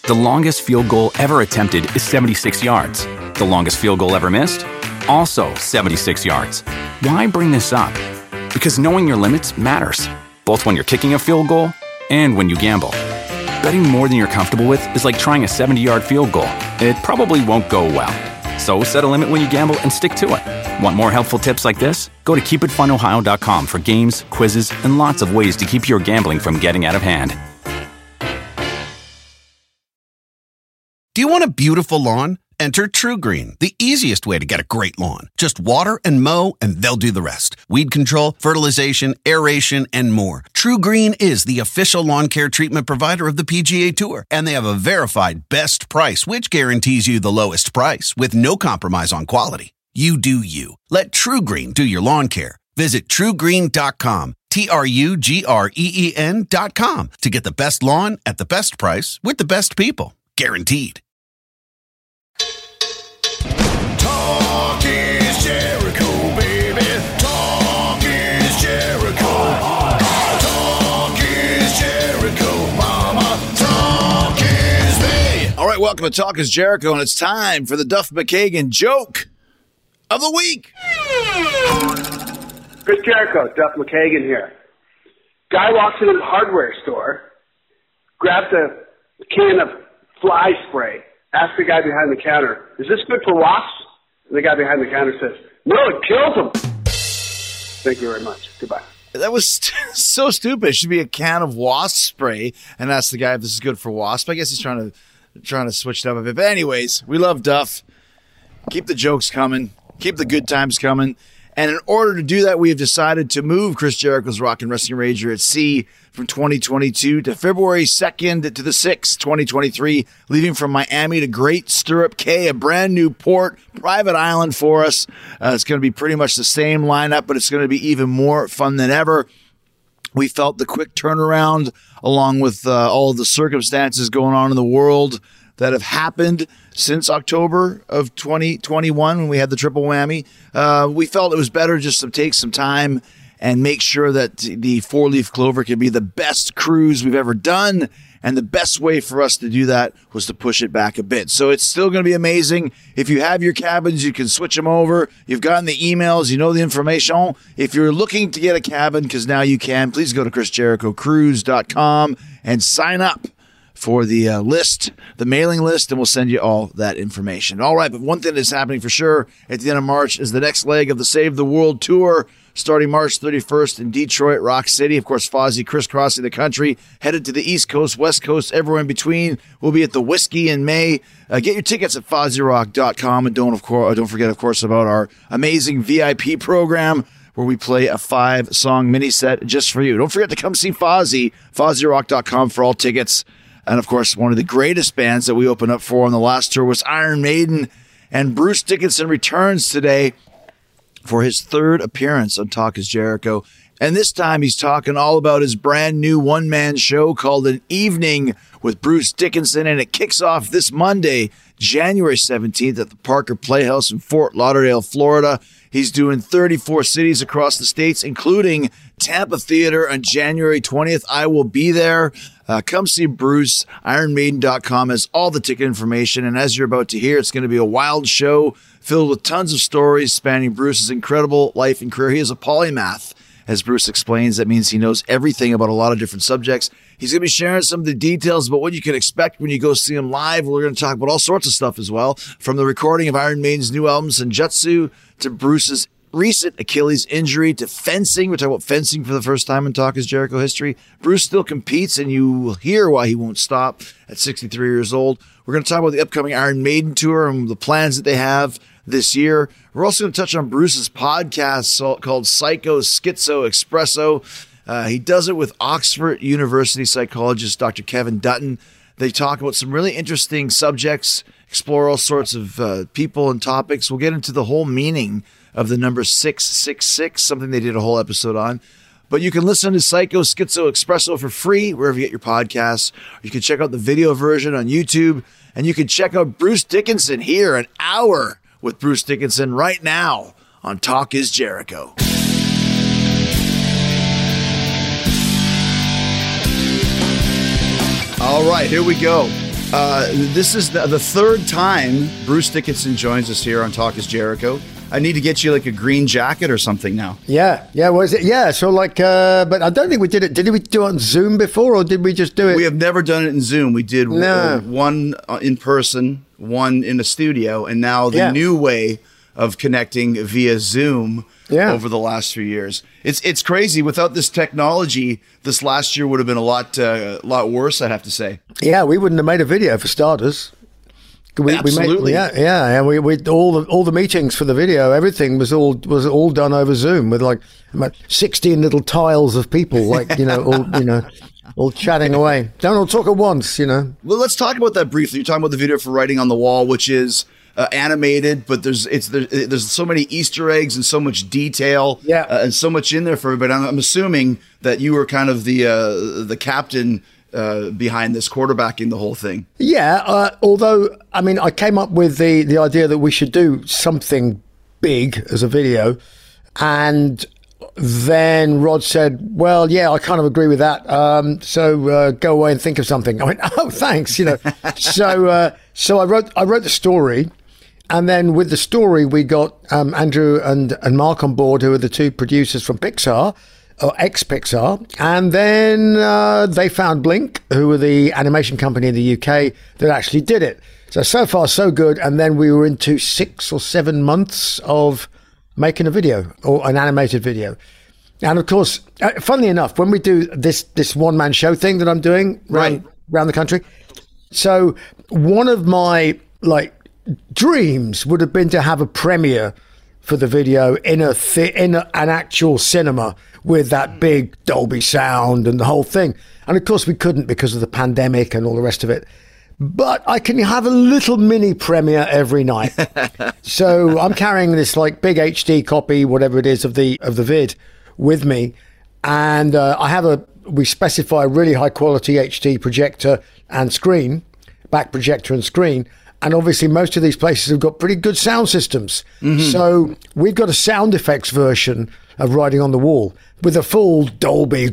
The longest field goal ever attempted is 76 yards. The longest field goal ever missed? Also 76 yards. Why bring this up? Because knowing your limits matters, both when you're kicking a field goal and when you gamble. Betting more than you're comfortable with is like trying a 70-yard field goal. It probably won't go well. So set a limit when you gamble and stick to it. Want more helpful tips like this? Go to keepitfunohio.com for games, quizzes, and lots of ways to keep your gambling from getting out of hand. Do you want a beautiful lawn? Enter TruGreen, the easiest way to get a great lawn. Just water and mow, and they'll do the rest. Weed control, fertilization, aeration, and more. TruGreen is the official lawn care treatment provider of the PGA Tour, and they have a verified best price, which guarantees you the lowest price with no compromise on quality. You do you. Let TruGreen do your lawn care. Visit TruGreen.com, TruGreen.com, to get the best lawn at the best price with the best people. Guaranteed. Talk is Jericho, baby. Talk is Jericho. Talk is Jericho, mama. Talk is me. All right, welcome to Talk is Jericho, and it's time for the Duff McKagan joke of the week. Chris Jericho, Duff McKagan here. Guy walks into the hardware store, grabs a can of fly spray, asks the guy behind the counter, "Is this good for wasps?" And the guy behind the counter says, "No, it kills them." Thank you very much. Goodbye. That was so stupid. It should be a can of wasp spray and ask the guy if this is good for wasp. I guess he's trying to switch it up a bit. But anyways, we love Duff. Keep the jokes coming. Keep the good times coming. And in order to do that, we have decided to move Chris Jericho's Rock and Wrestling Rager at Sea from 2022 to February 2nd to the 6th, 2023, leaving from Miami to Great Stirrup Cay, a brand new port, private island for us. It's going to be pretty much the same lineup, but it's going to be even more fun than ever. We felt the quick turnaround, along with all of the circumstances going on in the world that have happened since October of 2021 when we had the triple whammy. We felt it was better just to take some time and make sure that the Four-Leaf Clover could be the best cruise we've ever done. And the best way for us to do that was to push it back a bit. So it's still going to be amazing. If you have your cabins, you can switch them over. You've gotten the emails. You know the information. If you're looking to get a cabin, because now you can, please go to ChrisJerichoCruise.com and sign up for the list, the mailing list, and we'll send you all that information. All right, but one thing that's happening for sure at the end of March is the next leg of the Save the World Tour, starting March 31st in Detroit, Rock City. Of course, Fozzy crisscrossing the country, headed to the East Coast, West Coast, everywhere in between. We'll be at the Whiskey in May. Get your tickets at FozzyRock.com, and don't forget, of course, about our amazing VIP program, where we play a 5-song mini set just for you. Don't forget to come see Fozzy, FozzyRock.com for all tickets. And, of course, one of the greatest bands that we opened up for on the last tour was Iron Maiden. And Bruce Dickinson returns today for his third appearance on Talk is Jericho. And this time he's talking all about his brand new one-man show called An Evening with Bruce Dickinson. And it kicks off this Monday, January 17th at the Parker Playhouse in Fort Lauderdale, Florida. He's doing 34 cities across the states, including Tampa Theater on January 20th. I will be there. Come see Bruce. IronMaiden.com has all the ticket information. And as you're about to hear, it's going to be a wild show filled with tons of stories spanning Bruce's incredible life and career. He is a polymath. As Bruce explains, that means he knows everything about a lot of different subjects. He's going to be sharing some of the details about what you can expect when you go see him live. We're going to talk about all sorts of stuff as well, from the recording of Iron Maiden's new album, Senjutsu, to Bruce's recent Achilles injury, to fencing. We're talking about fencing for the first time in Talk is Jericho history. Bruce still competes, and you will hear why he won't stop at 63 years old. We're going to talk about the upcoming Iron Maiden tour and the plans that they have this year. We're also going to touch on Bruce's podcast called Psycho Schizo Espresso. He does it with Oxford University psychologist Dr. Kevin Dutton. They talk about some really interesting subjects, explore all sorts of people and topics. We'll get into the whole meaning of the number 666, something they did a whole episode on. But you can listen to Psycho Schizo Espresso for free wherever you get your podcasts. You can check out the video version on YouTube, and you can check out Bruce Dickinson here, an hour with Bruce Dickinson right now on Talk is Jericho. All right, here we go. This is the third time Bruce Dickinson joins us here on Talk is Jericho. I need to get you like a green jacket or something now. Yeah. Was it? Yeah. So like, but I don't think we did it. Did we do it on Zoom before, or did we just do it? We have never done it in Zoom. We did one in person, one in a studio, and now the new way of connecting via Zoom over the last few years. It's crazy. Without this technology, this last year would have been a lot worse, I'd have to say. Yeah, we wouldn't have made a video for starters. Absolutely. And we all the meetings for the video, everything was all done over Zoom with like about 16 little tiles of people, like all chatting away. Don't all talk at once, Well, let's talk about that briefly. You're talking about the video for Writing on the Wall, which is animated, but there's so many Easter eggs and so much detail, and so much in there for everybody. I'm assuming that you were kind of the captain behind this, quarterbacking the whole thing. Yeah, although, I mean, I came up with the idea that we should do something big as a video, and then Rod said, well, yeah, I kind of agree with that, so go away and think of something. I went, oh, thanks, So I wrote the story, and then with the story, we got Andrew and Mark on board, who are the two producers from Pixar, or ex-Pixar, and then they found Blink, who were the animation company in the UK that actually did it. So far, so good. And then we were into 6 or 7 months of making a video, or an animated video. And of course, funnily enough, when we do this one-man show thing that I'm doing around the country, so one of my dreams would have been to have a premiere for the video in an actual cinema with that big Dolby sound and the whole thing. And of course we couldn't because of the pandemic and all the rest of it. But I can have a little mini premiere every night. So I'm carrying this like big HD copy, whatever it is, of the vid with me. And we specify a really high quality HD projector and screen, back projector and screen. And obviously most of these places have got pretty good sound systems. Mm-hmm. So we've got a sound effects version of Writing on the Wall with a full Dolby,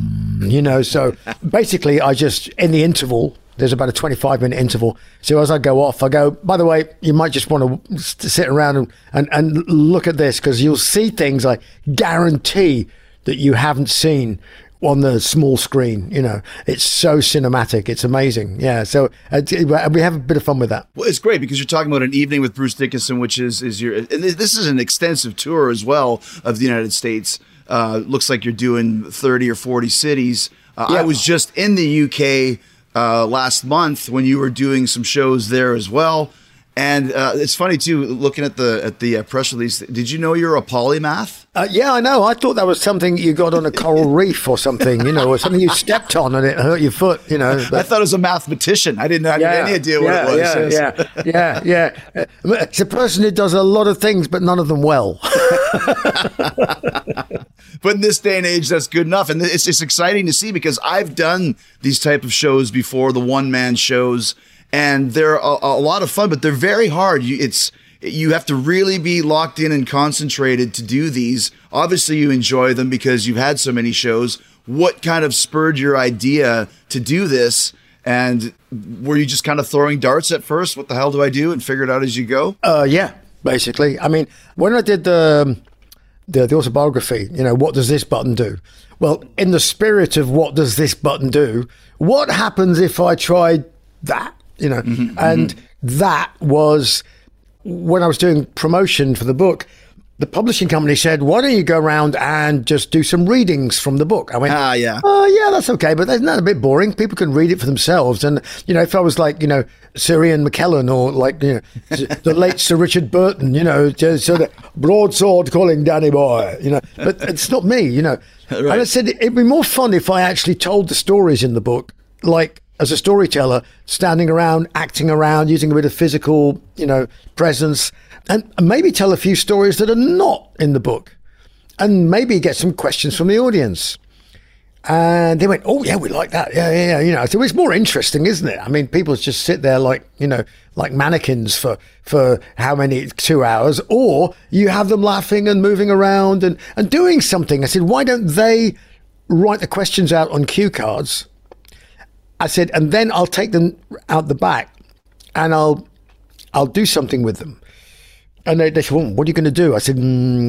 so basically I just, in the interval, there's about a 25-minute interval. So as I go off, I go, by the way, you might just want to sit around and look at this, because you'll see things I guarantee that you haven't seen on the small screen. It's so cinematic. It's amazing. Yeah. So we have a bit of fun with that. Well, it's great because you're talking about an evening with Bruce Dickinson, which is and this is an extensive tour as well of the United States. Looks like you're doing 30 or 40 cities. I was just in the UK last month when you were doing some shows there as well. And it's funny too, looking at the press release. Did you know you're a polymath? Yeah, I know. I thought that was something you got on a coral reef or something, or something you stepped on and it hurt your foot, But I thought it was a mathematician. I didn't have any idea what it was. Yeah. It's a person who does a lot of things, but none of them well. But in this day and age, that's good enough. And it's just exciting to see, because I've done these type of shows before, the one-man shows. And they're a lot of fun, but they're very hard. You have to really be locked in and concentrated to do these. Obviously, you enjoy them because you've had so many shows. What kind of spurred your idea to do this? And were you just kind of throwing darts at first? What the hell do I do? And figure it out as you go? Yeah, basically. I mean, when I did the autobiography, what does this button do? Well, in the spirit of what does this button do, what happens if I tried that? And that was when I was doing promotion for the book. The publishing company said, why don't you go around and just do some readings from the book? I went, oh, yeah, that's okay. But isn't that a bit boring? People can read it for themselves. And, if I was like, Sir Ian McKellen or like, the late Sir Richard Burton, just sort of broadsword calling Danny boy, but it's not me, Right. And I said, it'd be more fun if I actually told the stories in the book, like, as a storyteller, standing around, acting around, using a bit of physical, presence, and maybe tell a few stories that are not in the book, and maybe get some questions from the audience. And they went, oh, yeah, we like that. Yeah. So it's more interesting, isn't it? I mean, people just sit there like mannequins for how many, 2 hours, or you have them laughing and moving around and doing something. I said, why don't they write the questions out on cue cards? I said, and then I'll take them out the back and I'll do something with them. And they said, well, what are you going to do? I said,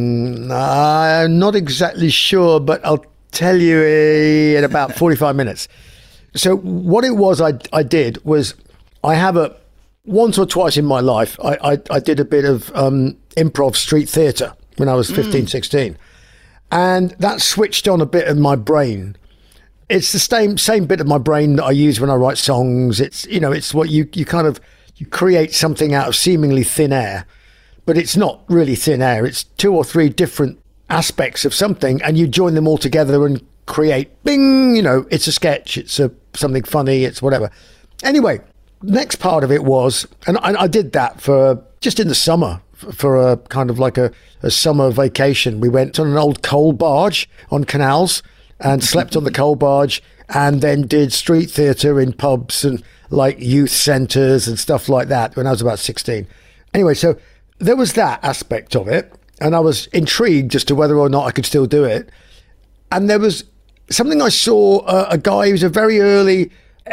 I'm not exactly sure, but I'll tell you in about 45 minutes. So what it was I did was I have once or twice in my life, I did a bit of improv street theatre when I was 15, 16. And that switched on a bit of my brain. It's the same bit of my brain that I use when I write songs. It's, it's what you create something out of seemingly thin air, but it's not really thin air. It's 2 or 3 different aspects of something, and you join them all together and create, bing, it's a sketch, it's something funny, it's whatever. Anyway, next part of it was, and I did that for just in the summer, for a kind of like a summer vacation. We went on an old coal barge on canals and slept on the coal barge, and then did street theatre in pubs and like youth centres and stuff like that when I was about 16. Anyway, so there was that aspect of it, and I was intrigued as to whether or not I could still do it. And there was something I saw, a guy who was a very early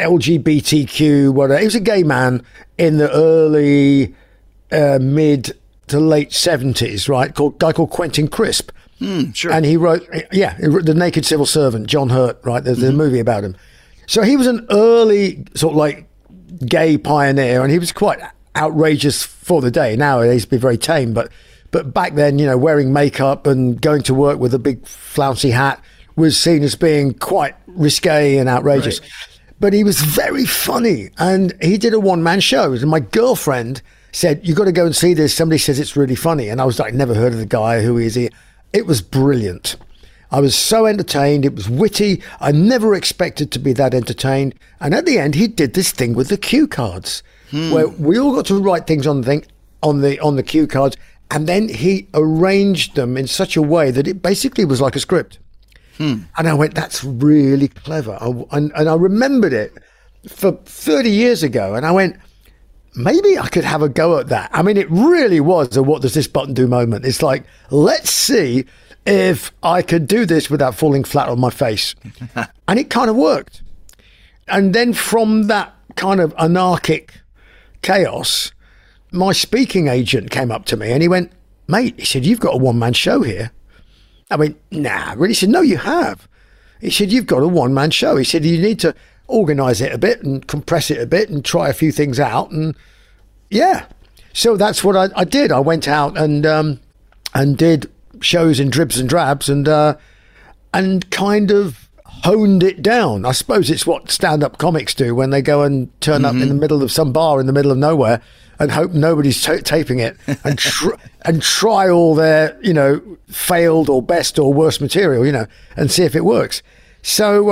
LGBTQ, whatever. He was a gay man in the early, mid to late 70s, right? Guy called Quentin Crisp. Sure. And he wrote The Naked Civil Servant, John Hurt, right? There's a movie about him. So he was an early sort of like gay pioneer, and he was quite outrageous for the day. Nowadays, he'd be very tame, but back then, wearing makeup and going to work with a big flouncy hat was seen as being quite risque and outrageous. Right. But he was very funny, and he did a one-man show. And my girlfriend said, "You got to go and see this. Somebody says it's really funny." And I was like, "Never heard of the guy. Who is he?" It was brilliant. I was so entertained. It was witty. I never expected to be that entertained. And at the end, he did this thing with the cue cards, where we all got to write things on the cue cards, and then he arranged them in such a way that it basically was like a script. And I went, that's really clever. And I remembered it for 30 years ago, and I went, maybe I could have a go at that. I mean, it really was a what does this button do moment. It's like, let's see if I could do this without falling flat on my face. And it kind of worked. And then from that kind of anarchic chaos, my speaking agent came up to me and he went, "Mate," he said, "you've got a one-man show here." I went, "Nah, really?" He said, "No, you have." He said, "You've got a one-man show." He said, "You need to organise it a bit and compress it a bit and try a few things out." And yeah, so that's what I did. I went out and did shows in dribs and drabs and kind of honed it down. I suppose it's what stand-up comics do when they go and turn up in the middle of some bar in the middle of nowhere and hope nobody's taping it and try all their, failed or best or worst material, and see if it works. So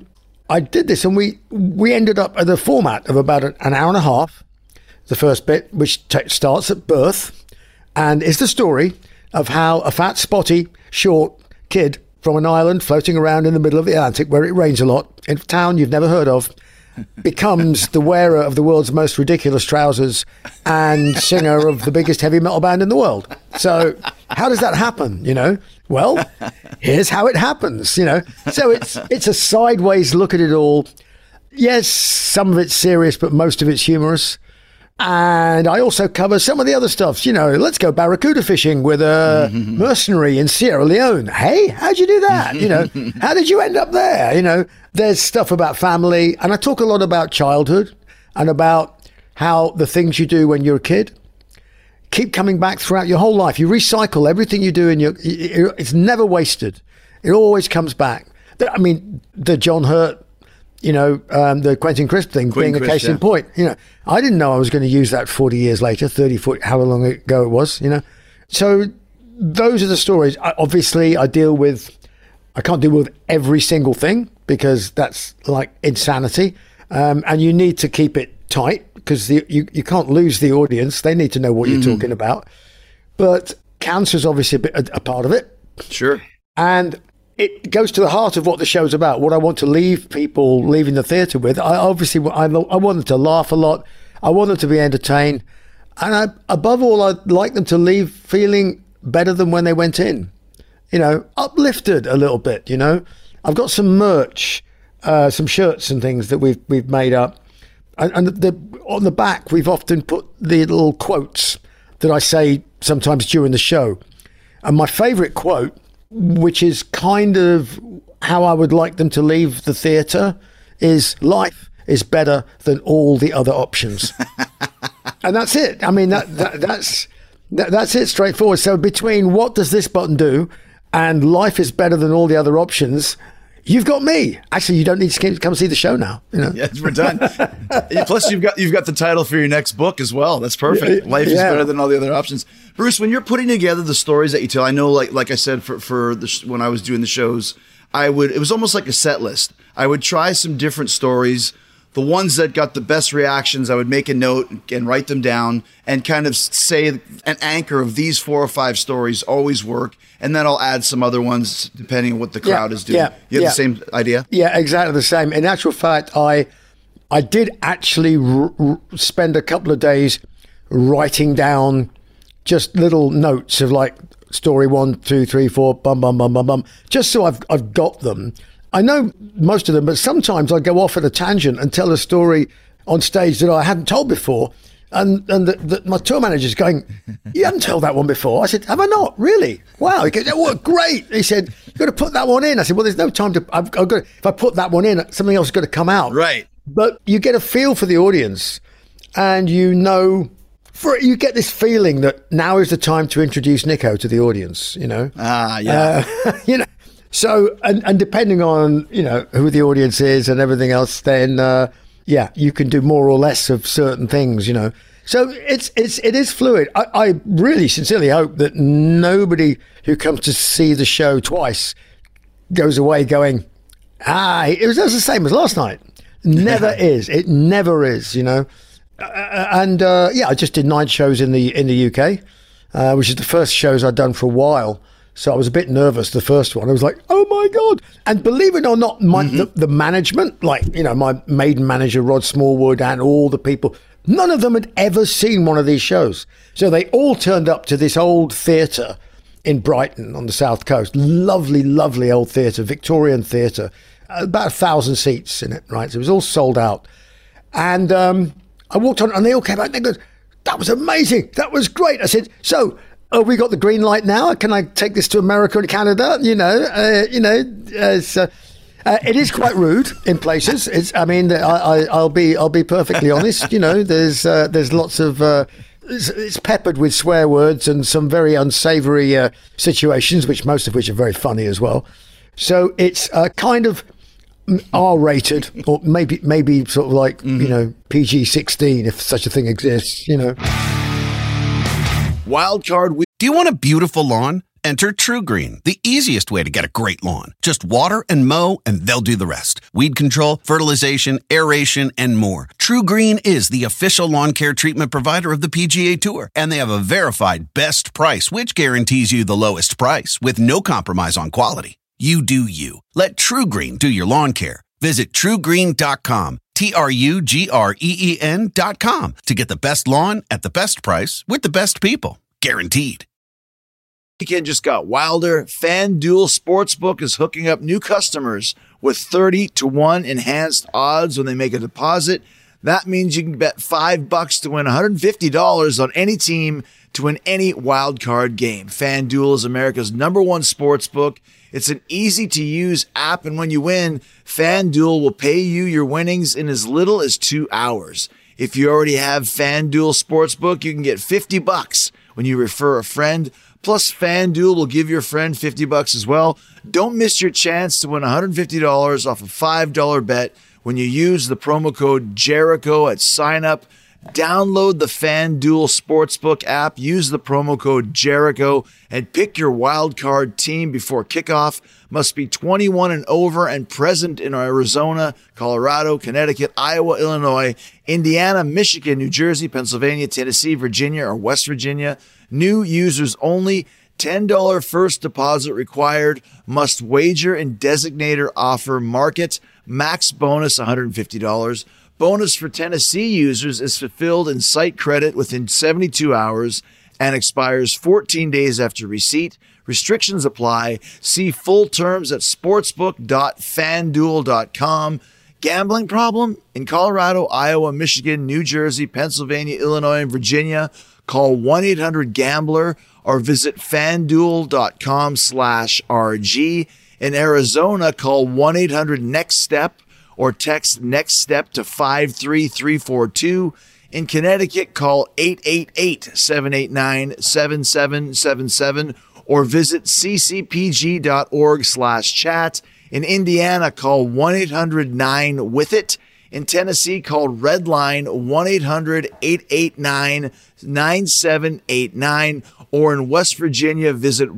I did this, and we ended up at a format of about an hour and a half, the first bit, which starts at birth and is the story of how a fat, spotty, short kid from an island floating around in the middle of the Atlantic where it rains a lot, in a town you've never heard of, becomes the wearer of the world's most ridiculous trousers and singer of the biggest heavy metal band in the world. So how does that happen, Well, here's how it happens, So it's a sideways look at it all. Yes, some of it's serious, but most of it's humorous. And I also cover some of the other stuff. Let's go barracuda fishing with a mercenary in Sierra Leone. Hey, how'd you do that? How did you end up there? There's stuff about family. And I talk a lot about childhood and about how the things you do when you're a kid keep coming back throughout your whole life. You recycle everything you do, and it's never wasted. It always comes back. I mean, the John Hurt, the Quentin Crisp thing being a case in point. I didn't know I was going to use that 40 years later, 30, 40, however long ago it was, So those are the stories. Obviously, I can't deal with every single thing because that's like insanity. And you need to keep it tight because you can't lose the audience. They need to know what you're talking about. But cancer's obviously a part of it. Sure. And it goes to the heart of what the show's about, what I want to leave people leaving the theatre with. I want them to laugh a lot. I want them to be entertained. And above all, I'd like them to leave feeling better than when they went in. Uplifted a little bit, I've got some merch some shirts and things that we've made up. And on the back, we've often put the little quotes that I say sometimes during the show. And my favourite quote, which is kind of how I would like them to leave the theatre, is life is better than all the other options. And that's it. I mean, that's it, straightforward. So between what does this button do and life is better than all the other options, you've got me. Actually, you don't need to come see the show now. You know? Yeah, we're done. Plus, you've got the title for your next book as well. That's perfect. Life is better than all the other options. Bruce, when you're putting together the stories that you tell, I know, like I said, when I was doing the shows, it was almost like a set list. I would try some different stories. The ones that got the best reactions, I would make a note and write them down and kind of say an anchor of these 4 or 5 stories always work. And then I'll add some other ones depending on what the crowd is doing. You have the same idea? Yeah, exactly the same. In actual fact, I did actually spend a couple of days writing down just little notes of like story 1, 2, 3, 4, bum, bum, bum, bum, bum, just so I've got them. I know most of them, but sometimes I go off at a tangent and tell a story on stage that I hadn't told before. And my tour manager's going, you haven't told that one before. I said, have I not? Really? Wow. He goes, oh, great. He said, you've got to put that one in. I said, well, there's no time to, if I put that one in, something else has got to come out. Right. But you get a feel for the audience and you get this feeling that now is the time to introduce Nico to the audience, you know? You know, so, and depending on, you know, who the audience is and everything else, then, you can do more or less of certain things, you know. So it is fluid. I really sincerely hope that nobody who comes to see the show twice goes away going, it was the same as last night. Never is. It never is, you know. I just did 9 shows in the UK, which is the first shows I'd done for a while. So I was a bit nervous, the first one. I was like, oh, my God. And believe it or not, the management, like, you know, my maiden manager, Rod Smallwood, and all the people, none of them had ever seen one of these shows. So they all turned up to this old theatre in Brighton on the south coast. Lovely, lovely old theatre, Victorian theatre. About 1,000 seats in it, right? So it was all sold out. And I walked on, and they all came out, and they go, that was amazing. That was great. I said, so... oh, we got the green light now. Can I take this to America and Canada? It is quite rude in places. I'll be perfectly honest. You know, there's lots of it's peppered with swear words and some very unsavoury situations, which most of which are very funny as well. So it's kind of R-rated, or maybe sort of like you know, PG-16 if such a thing exists. You know. Wildcard. Do you want a beautiful lawn? Enter True Green, the easiest way to get a great lawn. Just water and mow, and they'll do the rest. Weed control, fertilization, aeration, and more. True Green is the official lawn care treatment provider of the PGA Tour, and they have a verified best price, which guarantees you the lowest price with no compromise on quality. You do you. Let True Green do your lawn care. Visit TrueGreen.com. TruGreen.com to get the best lawn at the best price with the best people. Guaranteed. Weekend just got wilder. FanDuel Sportsbook is hooking up new customers with 30-1 enhanced odds when they make a deposit. That means you can bet $5 to win $150 on any team to win any wild card game. FanDuel is America's #1 sportsbook. It's an easy-to-use app, and when you win, FanDuel will pay you your winnings in as little as 2 hours. If you already have FanDuel Sportsbook, you can get $50 when you refer a friend. Plus, FanDuel will give your friend $50 as well. Don't miss your chance to win $150 off a $5 bet when you use the promo code Jericho at sign-up. Download the FanDuel Sportsbook app, use the promo code Jericho, and pick your wildcard team before kickoff. Must be 21 and over and present in Arizona, Colorado, Connecticut, Iowa, Illinois, Indiana, Michigan, New Jersey, Pennsylvania, Tennessee, Virginia, or West Virginia. New users only. $10 first deposit required. Must wager in designator offer market. Max bonus $150. Bonus for Tennessee users is fulfilled in site credit within 72 hours and expires 14 days after receipt. Restrictions apply. See full terms at sportsbook.fanduel.com. Gambling problem? In Colorado, Iowa, Michigan, New Jersey, Pennsylvania, Illinois, and Virginia, call 1-800-GAMBLER or visit fanduel.com/RG. In Arizona, call 1-800-NEXT-STEP or text NEXT STEP to 53342. In Connecticut, call 888-789-7777 or visit ccpg.org/chat. In Indiana, call 1-800-9-WITH-IT. In Tennessee, call Redline 1-800-889-9789. Or in West Virginia, visit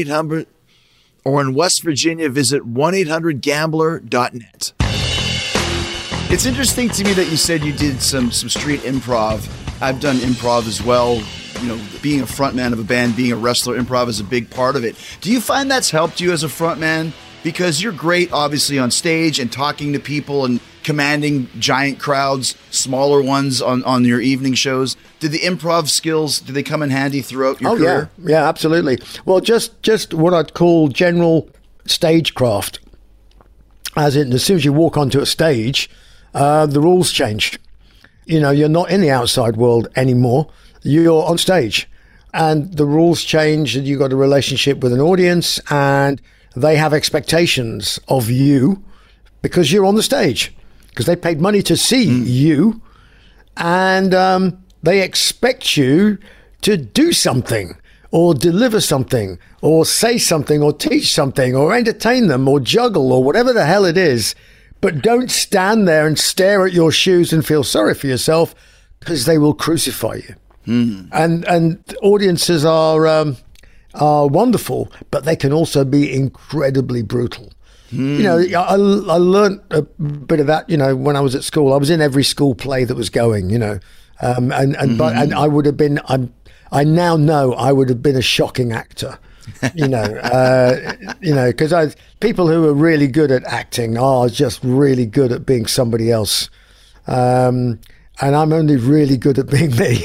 1-800-gambler.net. It's interesting to me that you said you did some street improv. I've done improv as well. You know, being a frontman of a band, being a wrestler, improv is a big part of it. Do you find that's helped you as a frontman? Because you're great, obviously, on stage and talking to people and commanding giant crowds, smaller ones on your evening shows. Did the improv skills, did they come in handy throughout your career? Yeah, absolutely. Well, just what I'd call general stagecraft. As in, as soon as you walk onto a stage, the rules change. You know, you're not in the outside world anymore. You're on stage. And the rules change, and you've got a relationship with an audience, and they have expectations of you because you're on the stage, because they paid money to see you, and they expect you to do something or deliver something or say something or teach something or entertain them or juggle or whatever the hell it is. But don't stand there and stare at your shoes and feel sorry for yourself, because they will crucify you. And audiences are wonderful, but they can also be incredibly brutal. You know, I learned a bit of that, you know, when I was at school. I was in every school play that was going, you know, and I would have been, I now know I would have been a shocking actor, you know, because people who are really good at acting are just really good at being somebody else. And I'm only really good at being me.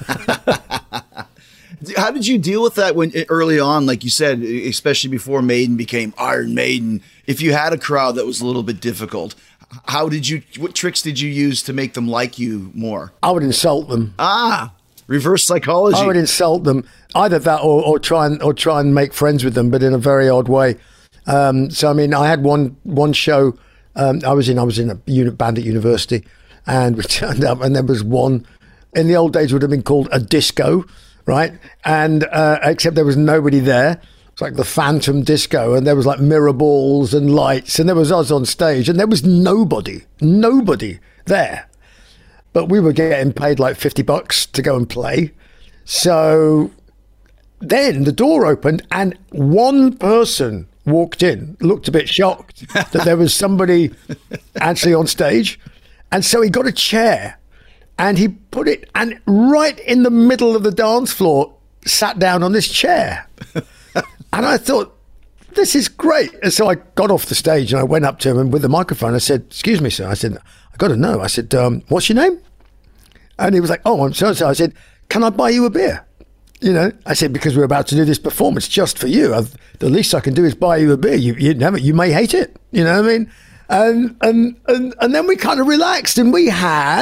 How did you deal with that when early on, like you said, especially before Maiden became Iron Maiden? If you had a crowd that was a little bit difficult, what tricks did you use to make them like you more? I would insult them. Reverse psychology. I would insult them, either that or try and make friends with them, but in a very odd way. So I mean, I had one show. I was in a band at university, and we turned up, and there was one. In the old days, would have been called a disco. Right. And except there was nobody there. It's like the Phantom Disco, and there was like mirror balls and lights, and there was us on stage, and there was nobody there. But we were getting paid like $50 to go and play. So then the door opened, and one person walked in, looked a bit shocked that there was somebody actually on stage. And so he got a chair. And he put it, and right in the middle of the dance floor, sat down on this chair. And I thought, this is great. And so I got off the stage and I went up to him, and with the microphone, I said, "Excuse me, sir." I said, "I got to know." I said, "What's your name?" And he was like, "Oh, I'm so-and-so." I said, "Can I buy you a beer?" You know, I said, "Because we're about to do this performance just for you. The least I can do is buy you a beer. You may hate it." You know what I mean? And then we kind of relaxed, and we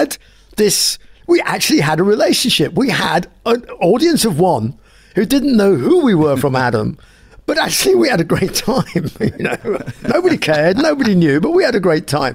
actually had a relationship. We had an audience of one who didn't know who we were from Adam, but actually we had a great time. You know, nobody cared, nobody knew, but we had a great time.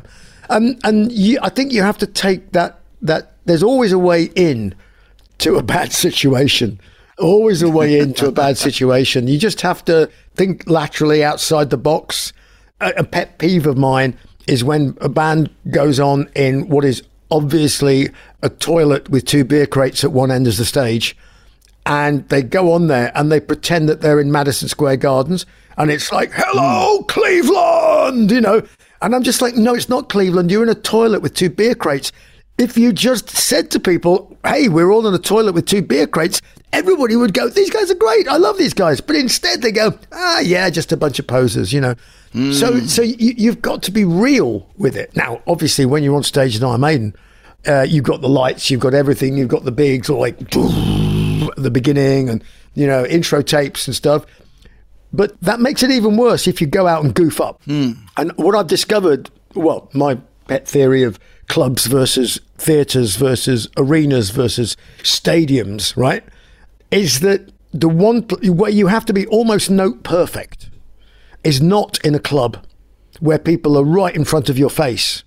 I think you have to take that there's always a way in to a bad situation. Always a way into a bad situation. You just have to think laterally outside the box. A pet peeve of mine is when a band goes on in what is obviously a toilet with two beer crates at one end of the stage, and they go on there and they pretend that they're in Madison Square Gardens, and it's like, "Hello, Cleveland," you know, and I'm just like, no, it's not Cleveland. You're in a toilet with two beer crates. If you just said to people, "Hey, we're all in a toilet with two beer crates," everybody would go, "These guys are great. I love these guys." But instead they go, yeah, just a bunch of posers, you know. So you've got to be real with it. Now, obviously, when you're on stage in Iron Maiden, you've got the lights, you've got everything, you've got the big sort of like at the beginning, and, you know, intro tapes and stuff. But that makes it even worse if you go out and goof up. And what I've discovered, well, my pet theory of clubs versus theatres versus arenas versus stadiums, right, is that the one where you have to be almost note perfect is not in a club where people are right in front of your face.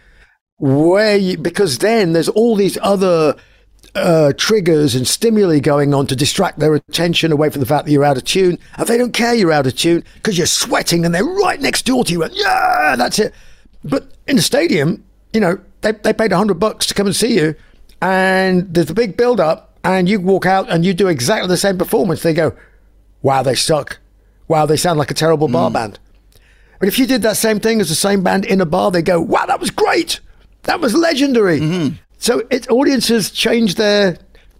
Because then there's all these other triggers and stimuli going on to distract their attention away from the fact that you're out of tune, and they don't care you're out of tune because you're sweating and they're right next door to you and yeah, that's it. But in the stadium, you know, they paid $100 to come and see you, and there's a big build up, and you walk out and you do exactly the same performance. They go, wow, they suck. Wow, they sound like a terrible bar band. But if you did that same thing as the same band in a bar, they go, wow, that was great. That was legendary. So audiences change their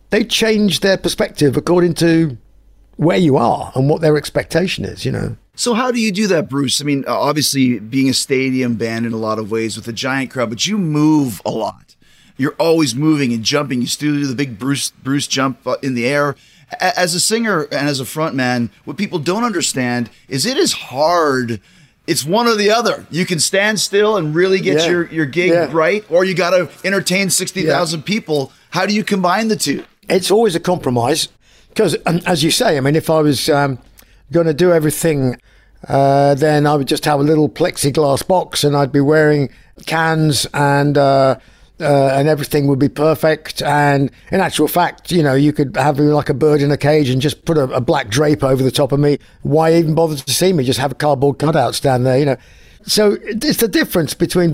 perspective according to where you are and what their expectation is, you know. So how do you do that, Bruce? I mean, obviously being a stadium band in a lot of ways with a giant crowd, but you move a lot. You're always moving and jumping. You still do the big Bruce jump in the air. As a singer and as a frontman, what people don't understand is it is hard. It's one or the other. You can stand still and really get your gig right, or you got to entertain 60,000 people. How do you combine the two? It's always a compromise because, as you say, I mean, if I was going to do everything, then I would just have a little plexiglass box and I'd be wearing cans and everything would be perfect. And in actual fact, you know, you could have me like a bird in a cage and just put a black drape over the top of me. Why even bother to see me? Just have a cardboard cutout stand there, you know. So it's the difference between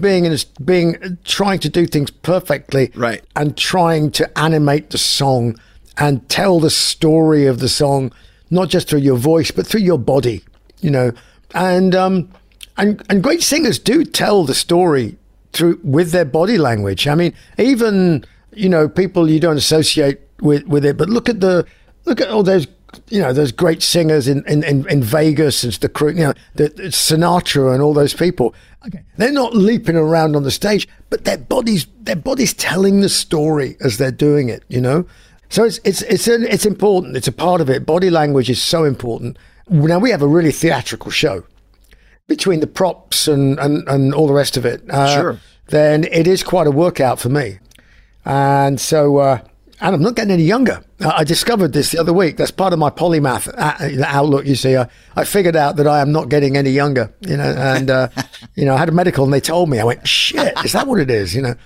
trying to do things perfectly, right, and trying to animate the song and tell the story of the song, not just through your voice but through your body, you know. And great singers do tell the story with their body language. I mean, even, you know, people you don't associate with it, but look at all those, you know, those great singers in Vegas and the crew, you know, the Sinatra and all those people. Okay, they're not leaping around on the stage, but their bodies telling the story as they're doing it, you know. So it's important. It's a part of it. Body language is so important. Now we have a really theatrical show. Between the props and all the rest of it, sure, then it is quite a workout for me. And so, and I'm not getting any younger. I discovered this the other week. That's part of my polymath outlook, you see. I figured out that I am not getting any younger, you know, and, you know, I had a medical and they told me. I went, shit, is that what it is, you know?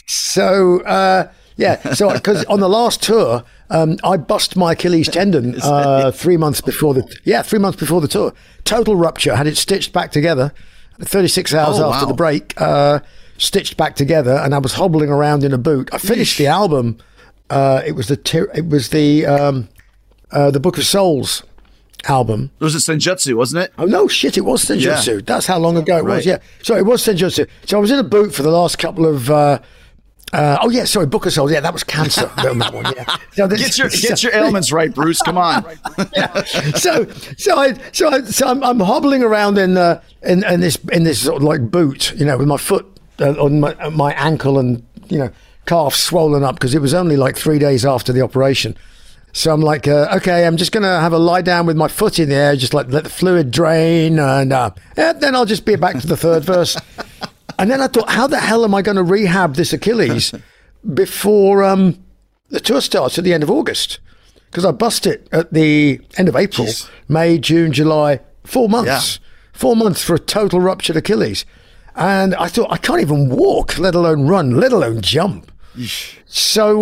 So, yeah, so because on the last tour, I bust my Achilles tendon 3 months before the tour. Total rupture, had it stitched back together 36 hours after the break, stitched back together, and I was hobbling around in a boot. I finished the album. It was the Book of Souls album. It was Senjutsu, wasn't it? Oh no, shit! It was Senjutsu. Yeah. That's how long ago it was. Yeah, so it was Senjutsu. So I was in a boot for the last couple of. Book of Souls. Yeah, that was Cancer. That one, yeah. So get your ailments right, Bruce. Come on. Yeah. So I'm hobbling around in this sort of like boot, you know, with my foot on my ankle and, you know, calf swollen up because it was only like 3 days after the operation. So I'm like, okay, I'm just going to have a lie down with my foot in the air, just like let the fluid drain, and then I'll just be back to the third verse. And then I thought, how the hell am I going to rehab this Achilles before the tour starts at the end of August? Because I bust it at the end of April, May, June, July, 4 months. Yeah. 4 months for a total ruptured Achilles. And I thought, I can't even walk, let alone run, let alone jump. So,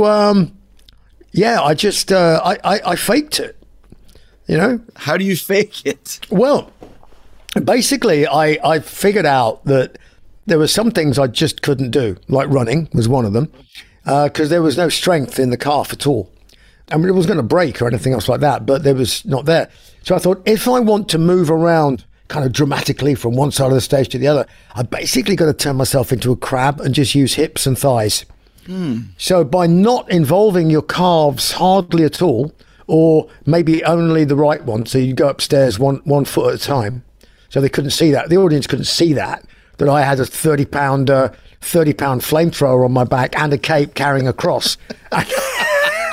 I just, I faked it, you know? How do you fake it? Well, basically, I figured out that there were some things I just couldn't do, like running was one of them, because there was no strength in the calf at all. I mean, it was going to break or anything else like that, but there was not there. So I thought, if I want to move around kind of dramatically from one side of the stage to the other, I basically got to turn myself into a crab and just use hips and thighs. So by not involving your calves hardly at all, or maybe only the right one, so you go upstairs one foot at a time, so they couldn't see that. The audience couldn't see that I had a 30-pound flamethrower on my back and a cape carrying a cross. And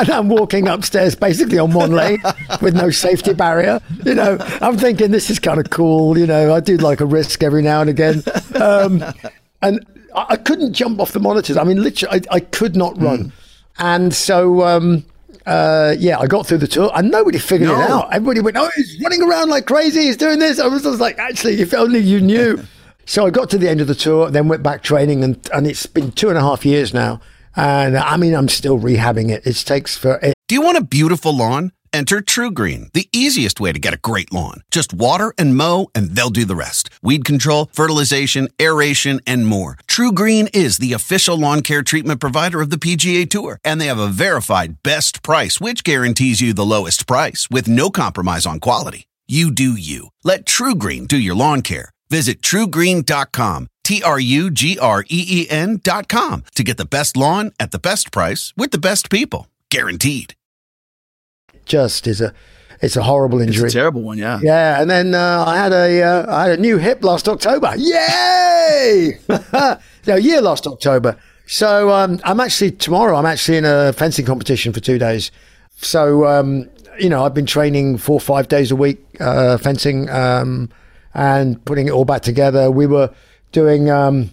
And I'm walking upstairs basically on one leg with no safety barrier. You know, I'm thinking this is kind of cool. You know, I do like a risk every now and again. And I couldn't jump off the monitors. I mean, literally, I could not run. And so, I got through the tour and nobody figured it out. Everybody went, oh, he's running around like crazy. He's doing this. I was like, actually, if only you knew. So I got to the end of the tour, then went back training, and it's been 2.5 years now. And I mean, I'm still rehabbing it. It takes for it. Do you want a beautiful lawn? Enter TruGreen, the easiest way to get a great lawn. Just water and mow, and they'll do the rest. Weed control, fertilization, aeration, and more. TruGreen is the official lawn care treatment provider of the PGA Tour, and they have a verified best price, which guarantees you the lowest price with no compromise on quality. You do you. Let TruGreen do your lawn care. Visit TruGreen.com, TruGreen.com, to get the best lawn at the best price with the best people. Guaranteed. Just it's a horrible injury. It's a terrible one, yeah. Yeah, and then I had a new hip last October. Yay! No, year last October. So I'm actually in a fencing competition for 2 days. So I've been training 4 or 5 days a week fencing and putting it all back together. We were doing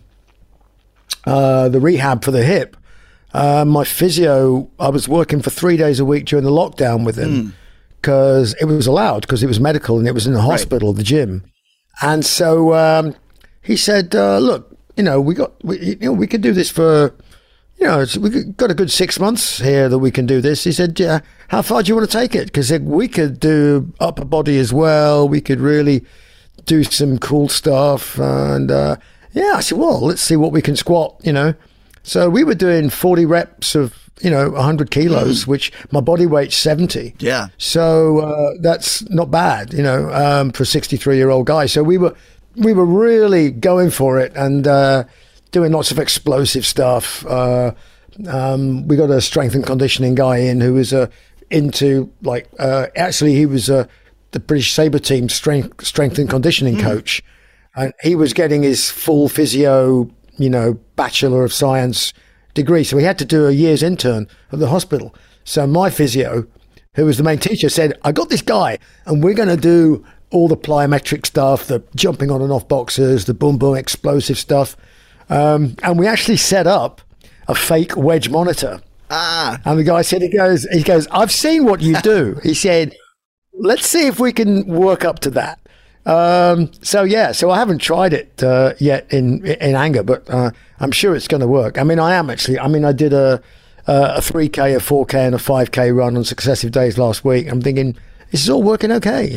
the rehab for the hip. My physio, I was working for 3 days a week during the lockdown with him because it was allowed, because it was medical and it was in the hospital, the gym. And so he said, look, we could do this for, we got a good 6 months here that we can do this. He said, yeah, how far do you want to take it? Because we could do upper body as well. We could really do some cool stuff. And I said, well, let's see what we can squat, So we were doing 40 reps of, 100 kilos, which my body weight's 70. Yeah. So that's not bad, for a 63-year-old guy. So we were really going for it and doing lots of explosive stuff. We got a strength and conditioning guy in who was into actually he was the British Sabre team strength and conditioning coach, and he was getting his full physio, Bachelor of Science degree. So he had to do a year's intern at the hospital. So my physio, who was the main teacher, said, I got this guy and we're going to do all the plyometric stuff, the jumping on and off boxes, the boom boom explosive stuff. And we actually set up a fake wedge monitor. And the guy said, he goes, I've seen what you do. He said, let's see if we can work up to that. So I haven't tried it yet in anger, but I'm sure it's going to work. I mean, I did a 3K, a 4K, and a 5K run on successive days last week. I'm thinking, this is all working okay,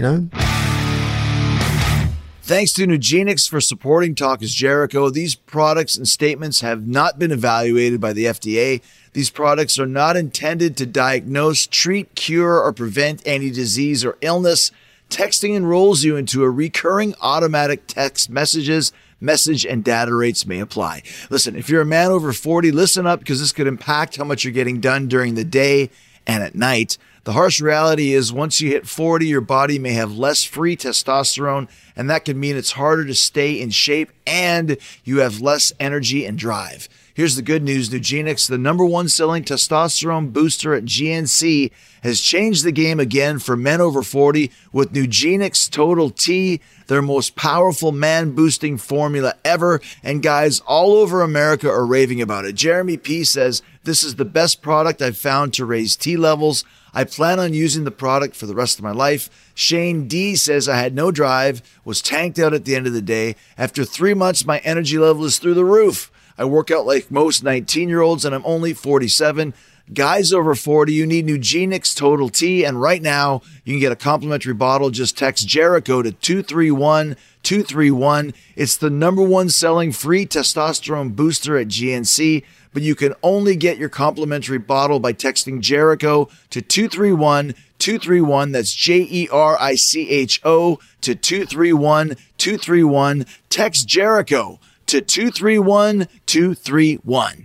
Thanks to Nugenix for supporting Talk is Jericho. These products and statements have not been evaluated by the FDA. These products are not intended to diagnose, treat, cure, or prevent any disease or illness. Texting enrolls you into a recurring automatic text message and data rates may apply. Listen, if you're a man over 40, listen up, because this could impact how much you're getting done during the day and at night. The harsh reality is once you hit 40, your body may have less free testosterone, and that could mean it's harder to stay in shape and you have less energy and drive. Here's the good news. Nugenix, the #1 selling testosterone booster at GNC, has changed the game again for men over 40 with Nugenix Total T, their most powerful man-boosting formula ever, and guys all over America are raving about it. Jeremy P. says, this is the best product I've found to raise T levels. I plan on using the product for the rest of my life. Shane D. says, I had no drive, was tanked out at the end of the day. After 3 months, my energy level is through the roof. I work out like most 19-year-olds, and I'm only 47. Guys over 40, you need Nugenix Total T, and right now you can get a complimentary bottle. Just text Jericho to 231-231. It's the #1 selling free testosterone booster at GNC, but you can only get your complimentary bottle by texting Jericho to 231-231. That's JERICHO to 231-231. Text Jericho to 231-231.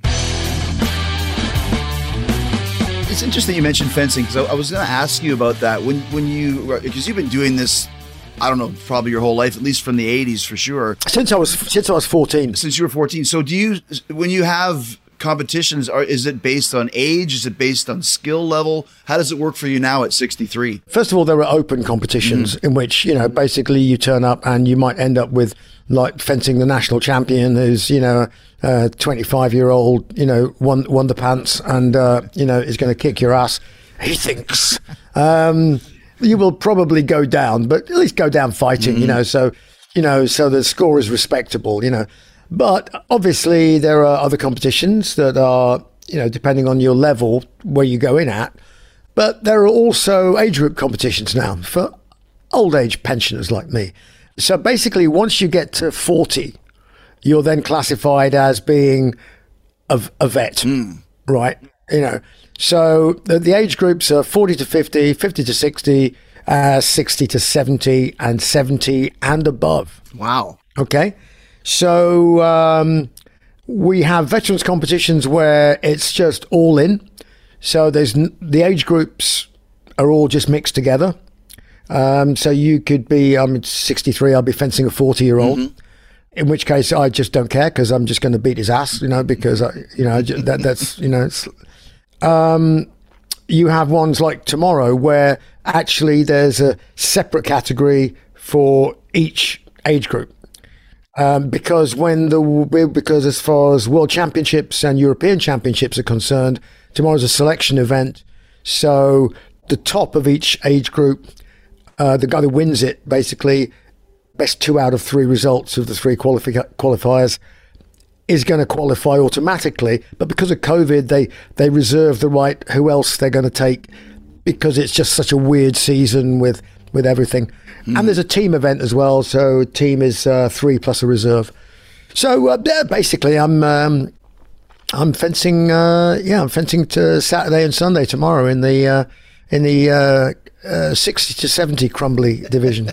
It's interesting you mentioned fencing, because I was going to ask you about that because you've been doing this, I don't know, probably your whole life, at least from the 80s for sure. Since I was 14. Since you were 14. So when you have competitions, is it based on age? Is it based on skill level? How does it work for you now at 63? First of all, there are open competitions in which, basically you turn up and you might end up with like fencing the national champion who's, a 25-year-old, won the pants and, is going to kick your ass. He thinks. You will probably go down, but at least go down fighting, so the score is respectable, But obviously there are other competitions that are, depending on your level where you go in at. But there are also age group competitions now for old age pensioners like me. So basically, once you get to 40, you're then classified as being a vet, right? So the age groups are 40 to 50, 50 to 60, 60 to 70, and 70 and above. Wow. Okay. So we have veterans competitions where it's just all in. So the age groups are all just mixed together. So you could be, I'm 63, I'll be fencing a 40-year-old. In which case I just don't care because I'm just going to beat his ass, because you have ones like tomorrow where actually there's a separate category for each age group. Because as far as world championships and European championships are concerned, tomorrow's a selection event. So the top of each age group, the guy who wins it, basically, best 2 out of 3 results of the 3 qualifiers is going to qualify automatically. But because of COVID, they reserve the right who else they're going to take because it's just such a weird season with everything. And there's a team event as well. So team is 3 plus a reserve. So basically, I'm fencing. I'm fencing to Saturday and Sunday tomorrow in the 60 to 70 Crumbly division.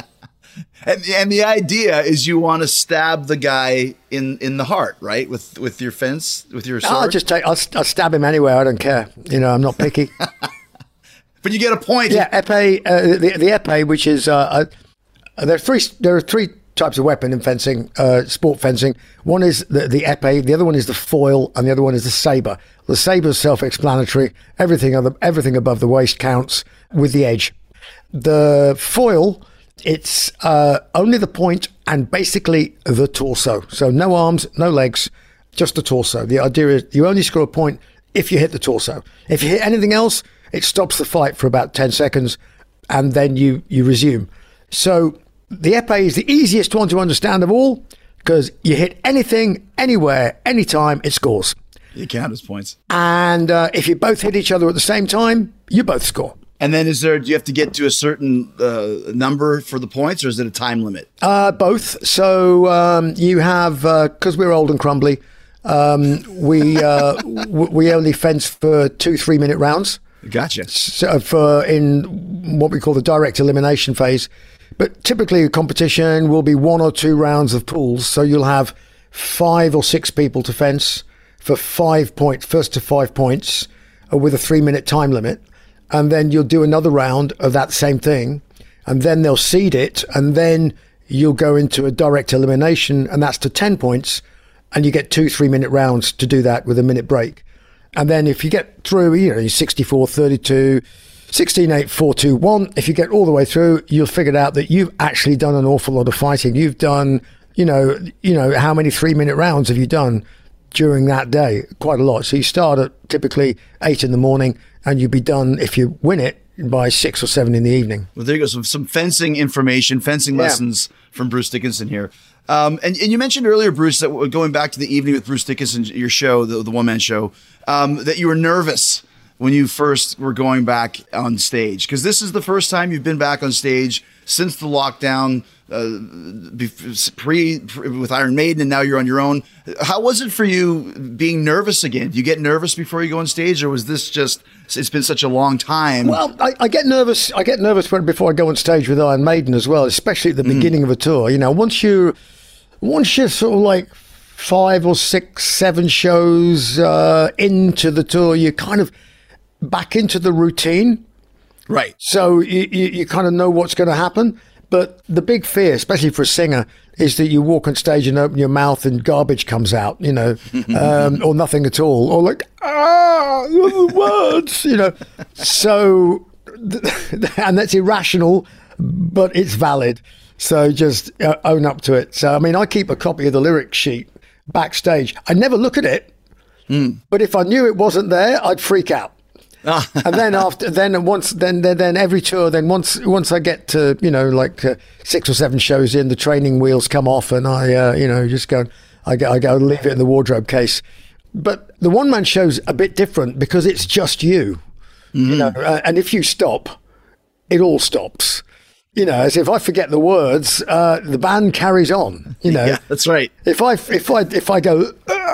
And the idea is you want to stab the guy in the heart, right? With your fence, with your sword. I'll stab him anywhere. I don't care. I'm not picky. But you get a point. Yeah, épée. The épée, which is there are three types of weapon in fencing, sport fencing. One is the épée, the other one is the foil, and the other one is the saber. The saber is self-explanatory. Everything above the waist counts with the edge. The foil, it's only the point and basically the torso. So no arms, no legs, just the torso. The idea is you only score a point if you hit the torso. If you hit anything else, it stops the fight for about 10 seconds and then you resume. So the épée is the easiest one to understand of all because you hit anything, anywhere, anytime, it scores. You count as points. And if you both hit each other at the same time, you both score. And then do you have to get to a certain number for the points or is it a time limit? Both. So you have, because we're old and crumbly, we only fence for 2 3-minute rounds. Gotcha. So in what we call the direct elimination phase. But typically a competition will be 1 or 2 rounds of pools. So you'll have 5 or 6 people to fence for first to 5 points with a 3-minute time limit. And then you'll do another round of that same thing. And then they'll seed it. And then you'll go into a direct elimination. And that's to 10 points. And you get 2 3-minute rounds to do that with a minute break. And then if you get through, 64, 32, 16, 8, 4, 2, 1, if you get all the way through, you'll figure out that you've actually done an awful lot of fighting. You've done, how many 3-minute rounds have you done during that day? Quite a lot. So you start at typically 8 in the morning and you'll be done, if you win it, by 6 or 7 in the evening. Well, there you go. Some fencing information, fencing lessons from Bruce Dickinson here. And you mentioned earlier, Bruce, that going back to the evening with Bruce Dickinson, your show, the one-man show, that you were nervous when you first were going back on stage. Because this is the first time you've been back on stage since the lockdown, with Iron Maiden, and now you're on your own. How was it for you being nervous again? Do you get nervous before you go on stage, or was this just, it's been such a long time? Well, I get nervous. I get nervous before I go on stage with Iron Maiden as well, especially at the beginning of a tour. Once you're sort of like 5 or 6, 7 shows into the tour, you're kind of back into the routine. Right. So you kind of know what's going to happen. But the big fear, especially for a singer, is that you walk on stage and open your mouth and garbage comes out, or nothing at all, or like, the words, So, and that's irrational, but it's valid. So just own up to it. So, I mean, I keep a copy of the lyric sheet backstage. I never look at it, but if I knew it wasn't there, I'd freak out. And then then every tour, then once I get to 6 or 7 shows in, the training wheels come off, and I just go, I go and leave it in the wardrobe case. But the one man show's a bit different because it's just you, and if you stop, it all stops. As if I forget the words, the band carries on. Yeah, that's right. If I go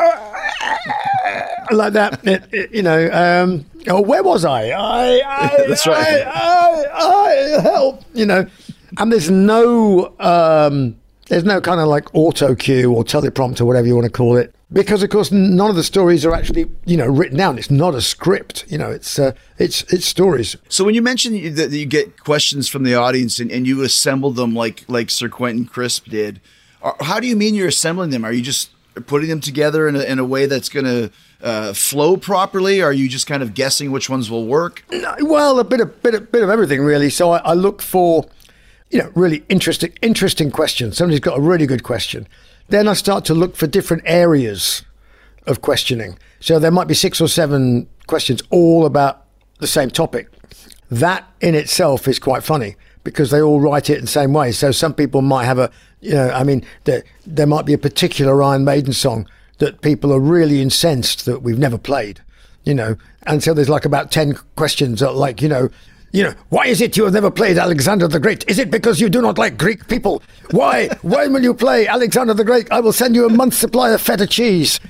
like that, where was I? That's right. I help. And there's no kind of like auto cue or teleprompter, whatever you want to call it, because of course none of the stories are actually written down. It's not a script. It's stories. So when you mentioned that you get questions from the audience and you assemble them like Sir Quentin Crisp did, how do you mean you're assembling them? Are you just putting them together in a way that's going to flow properly? Or are you just kind of guessing which ones will work? Well, a bit of everything, really. So I look for really interesting questions. Somebody's got a really good question. Then I start to look for different areas of questioning. So there might be 6 or 7 questions all about the same topic. That in itself is quite funny because they all write it the same way. So some people might have there might be a particular Iron Maiden song that people are really incensed that we've never played, and so there's like about 10 questions that like, why is it you have never played Alexander the Great? Is it because you do not like Greek people? Why? When will you play Alexander the Great? I will send you a month's supply of feta cheese.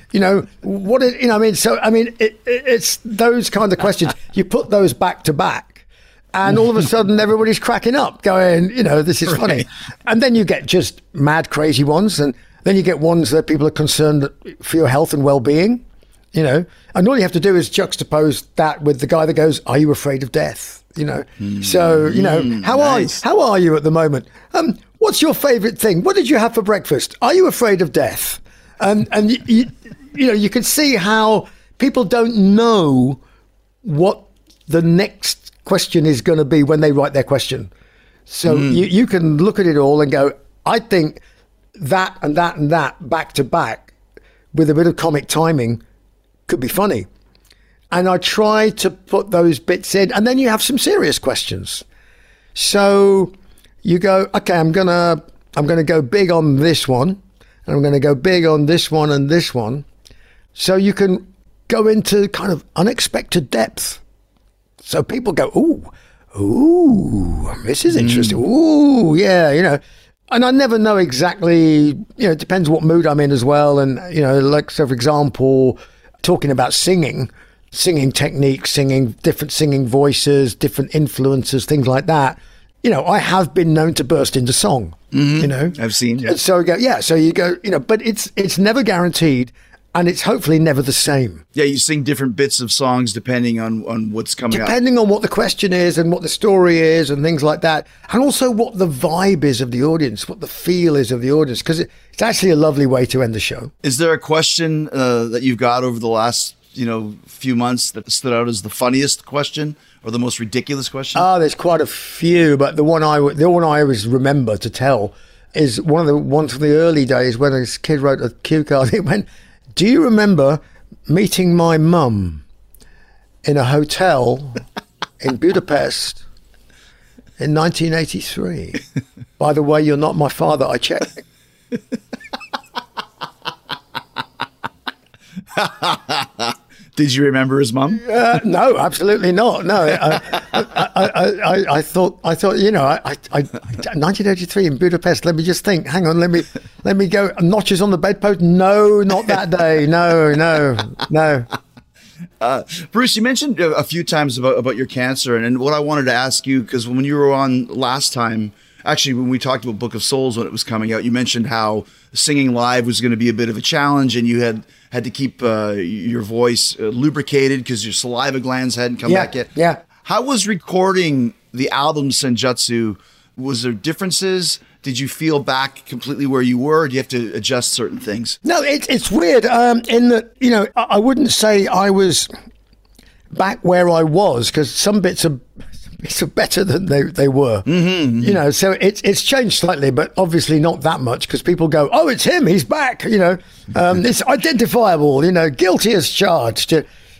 It's those kind of questions. You put those back to back, and all of a sudden everybody's cracking up, going, this is funny. And then you get just mad, crazy ones, and then you get ones that people are concerned for your health and well-being, and all you have to do is juxtapose that with the guy that goes, "Are you afraid of death?" So, how are you at the moment? What's your favorite thing? What did you have for breakfast? Are you afraid of death? And you can see how people don't know what the next question is going to be when they write their question. So you can look at it all and go, I think that and that and that back to back with a bit of comic timing could be funny. And I try to put those bits in, and then you have some serious questions. So you go, okay, I'm gonna go big on this one, and I'm gonna go big on this one and this one. So you can go into kind of unexpected depth. So people go, ooh, this is interesting. Ooh, yeah, And I never know exactly, it depends what mood I'm in as well. And, like, so for example, talking about singing techniques, different singing voices, different influences, things like that. I have been known to burst into song, I've seen. Yeah. So you go, but it's never guaranteed, and it's hopefully never the same. Yeah, you sing different bits of songs depending on what's coming up. Depending on what the question is and what the story is and things like that. And also what the vibe is of the audience, what the feel is of the audience, because it's actually a lovely way to end the show. Is there a question that you've got over the last few months that stood out as the funniest question or the most ridiculous question? There's quite a few, but the one I always remember to tell is one of the ones from the early days when this kid wrote a cue card. It went, "Do you remember meeting my mum in a hotel in Budapest in 1983? By the way, you're not my father, I checked." Did you remember his mum? No, absolutely not. No, I thought 1983 in Budapest. Let me just think. Hang on, let me go. Notches on the bedpost? No, not that day. No. Bruce, you mentioned a few times about your cancer, and what I wanted to ask you, because when you were on last time, actually when we talked about Book of Souls when it was coming out, you mentioned how singing live was going to be a bit of a challenge, and you had to keep your voice lubricated because your saliva glands hadn't come back yet. Yeah. How was recording the album Senjutsu Was there differences? Did you feel back completely where you were? Or do you have to adjust certain things? No, it's weird in that, you know, I wouldn't say I was back where I was, because some bits are better than they were. You know, so it's changed slightly, but obviously not that much, because people go, oh, it's him, he's back, you know. It's identifiable, you know, guilty as charged.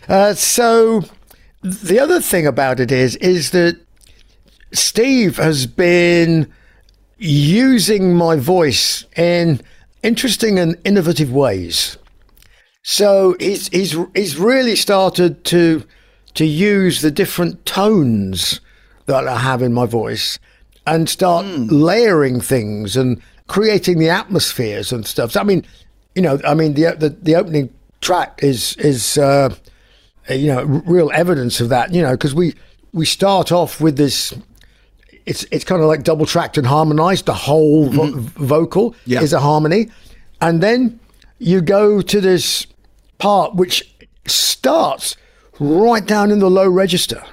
So the other thing about it is that Steve has been using my voice in interesting and innovative ways. So he's really started to use the different tones that I have in my voice and start layering things and creating the atmospheres and stuff. So, I mean, you know, the opening track is you know, real evidence of that, you know, because we start off with this. It's kind of like double tracked and harmonized. The whole vocal is a harmony, and then you go to this part which starts right down in the low register.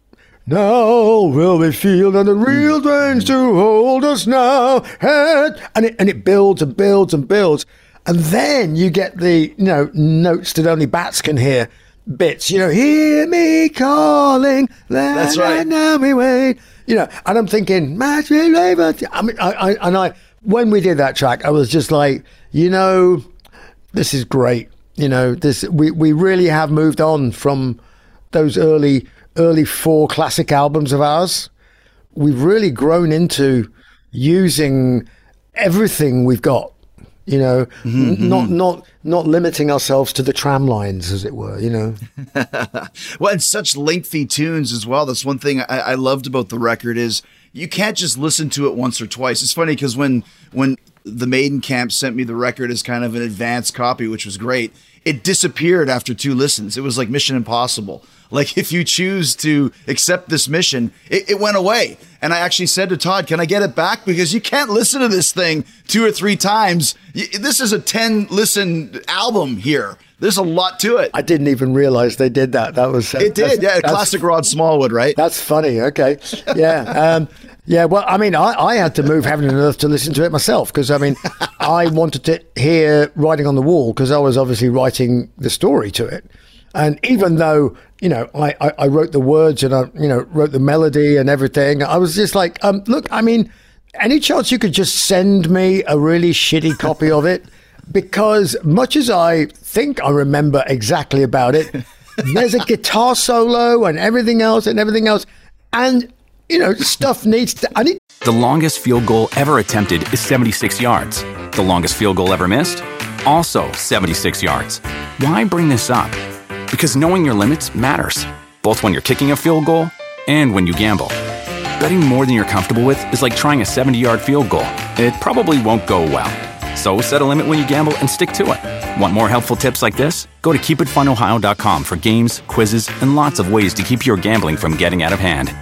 Now will we feel that the real trains to hold us now, and it builds and builds and builds, and then you get the, you know, notes that only bats can hear bits. You know, hear me calling. That's right. Now we wait. You know, and I'm thinking, match me later. I mean, I when we did that track, I was just like, you know, this is great. You know, we really have moved on from those early 4 classic albums of ours. We've really grown into using everything we've got. You know, not limiting ourselves to the tram lines, as it were, you know. Well, and such lengthy tunes as well. That's one thing I loved about the record is you can't just listen to it once or twice. It's funny because when the Maiden Camp sent me the record as kind of an advanced copy, which was great, it disappeared after 2 listens. It was like Mission Impossible. Like, if you choose to accept this mission, it went away. And I actually said to Todd, can I get it back? Because you can't listen to this thing 2 or 3 times. This is a 10-listen album here. There's a lot to it. I didn't even realize they did that. That was... It did, yeah. Classic Rod Smallwood, right? That's funny. Okay. Yeah. Yeah, well, I mean, I had to move heaven and earth to listen to it myself, because, I mean, I wanted to hear Writing on the Wall, because I was obviously writing the story to it. And even though, you know, I wrote the words and I, you know, wrote the melody and everything, I was just like, look, I mean, any chance you could just send me a really shitty copy of it? Because much as I think I remember exactly about it, there's a guitar solo and everything else. And, you know, stuff needs to... The longest field goal ever attempted is 76 yards. The longest field goal ever missed? Also 76 yards. Why bring this up? Because knowing your limits matters, both when you're kicking a field goal and when you gamble. Betting more than you're comfortable with is like trying a 70-yard field goal. It probably won't go well. So set a limit when you gamble and stick to it. Want more helpful tips like this? Go to keepitfunohio.com for games, quizzes, and lots of ways to keep your gambling from getting out of hand.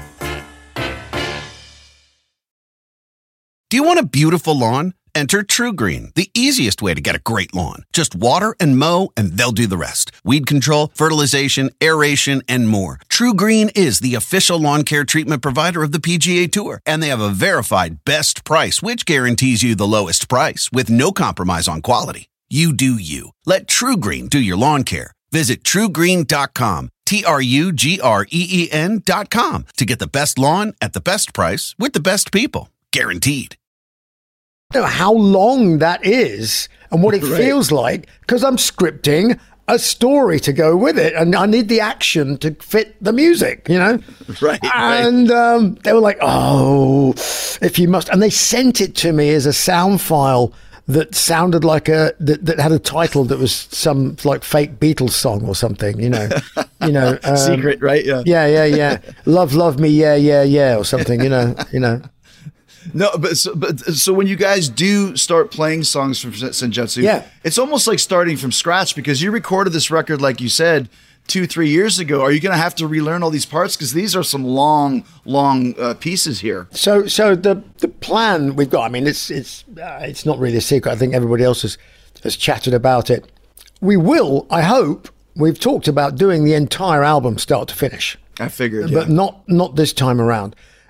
Do you want a beautiful lawn? Enter TruGreen, the easiest way to get a great lawn. Just water and mow, and they'll do the rest. Weed control, fertilization, aeration, and more. TruGreen is the official lawn care treatment provider of the PGA Tour, and they have a verified best price, which guarantees you the lowest price with no compromise on quality. You do you. Let TruGreen do your lawn care. Visit TruGreen.com, TruGreen.com, to get the best lawn at the best price with the best people. Guaranteed. Know how long that is and what it feels like, because I'm scripting a story to go with it and I need the action to fit the music, you know? Right. And they were like, oh, if you must. And they sent it to me as a sound file that sounded like that had a title that was some like fake Beatles song or something, you know? Secret, right? Yeah. Yeah. Love me, yeah, or something, you know. No, but so when you guys do start playing songs from Senjutsu, it's almost like starting from scratch, because you recorded this record, like you said, 2-3 years ago. Are you going to have to relearn all these parts? Because these are some long pieces here. So the plan we've got, I mean, it's not really a secret. I think everybody else has chatted about it. We will, I hope, we've talked about doing the entire album start to finish. I figured, but not this time around.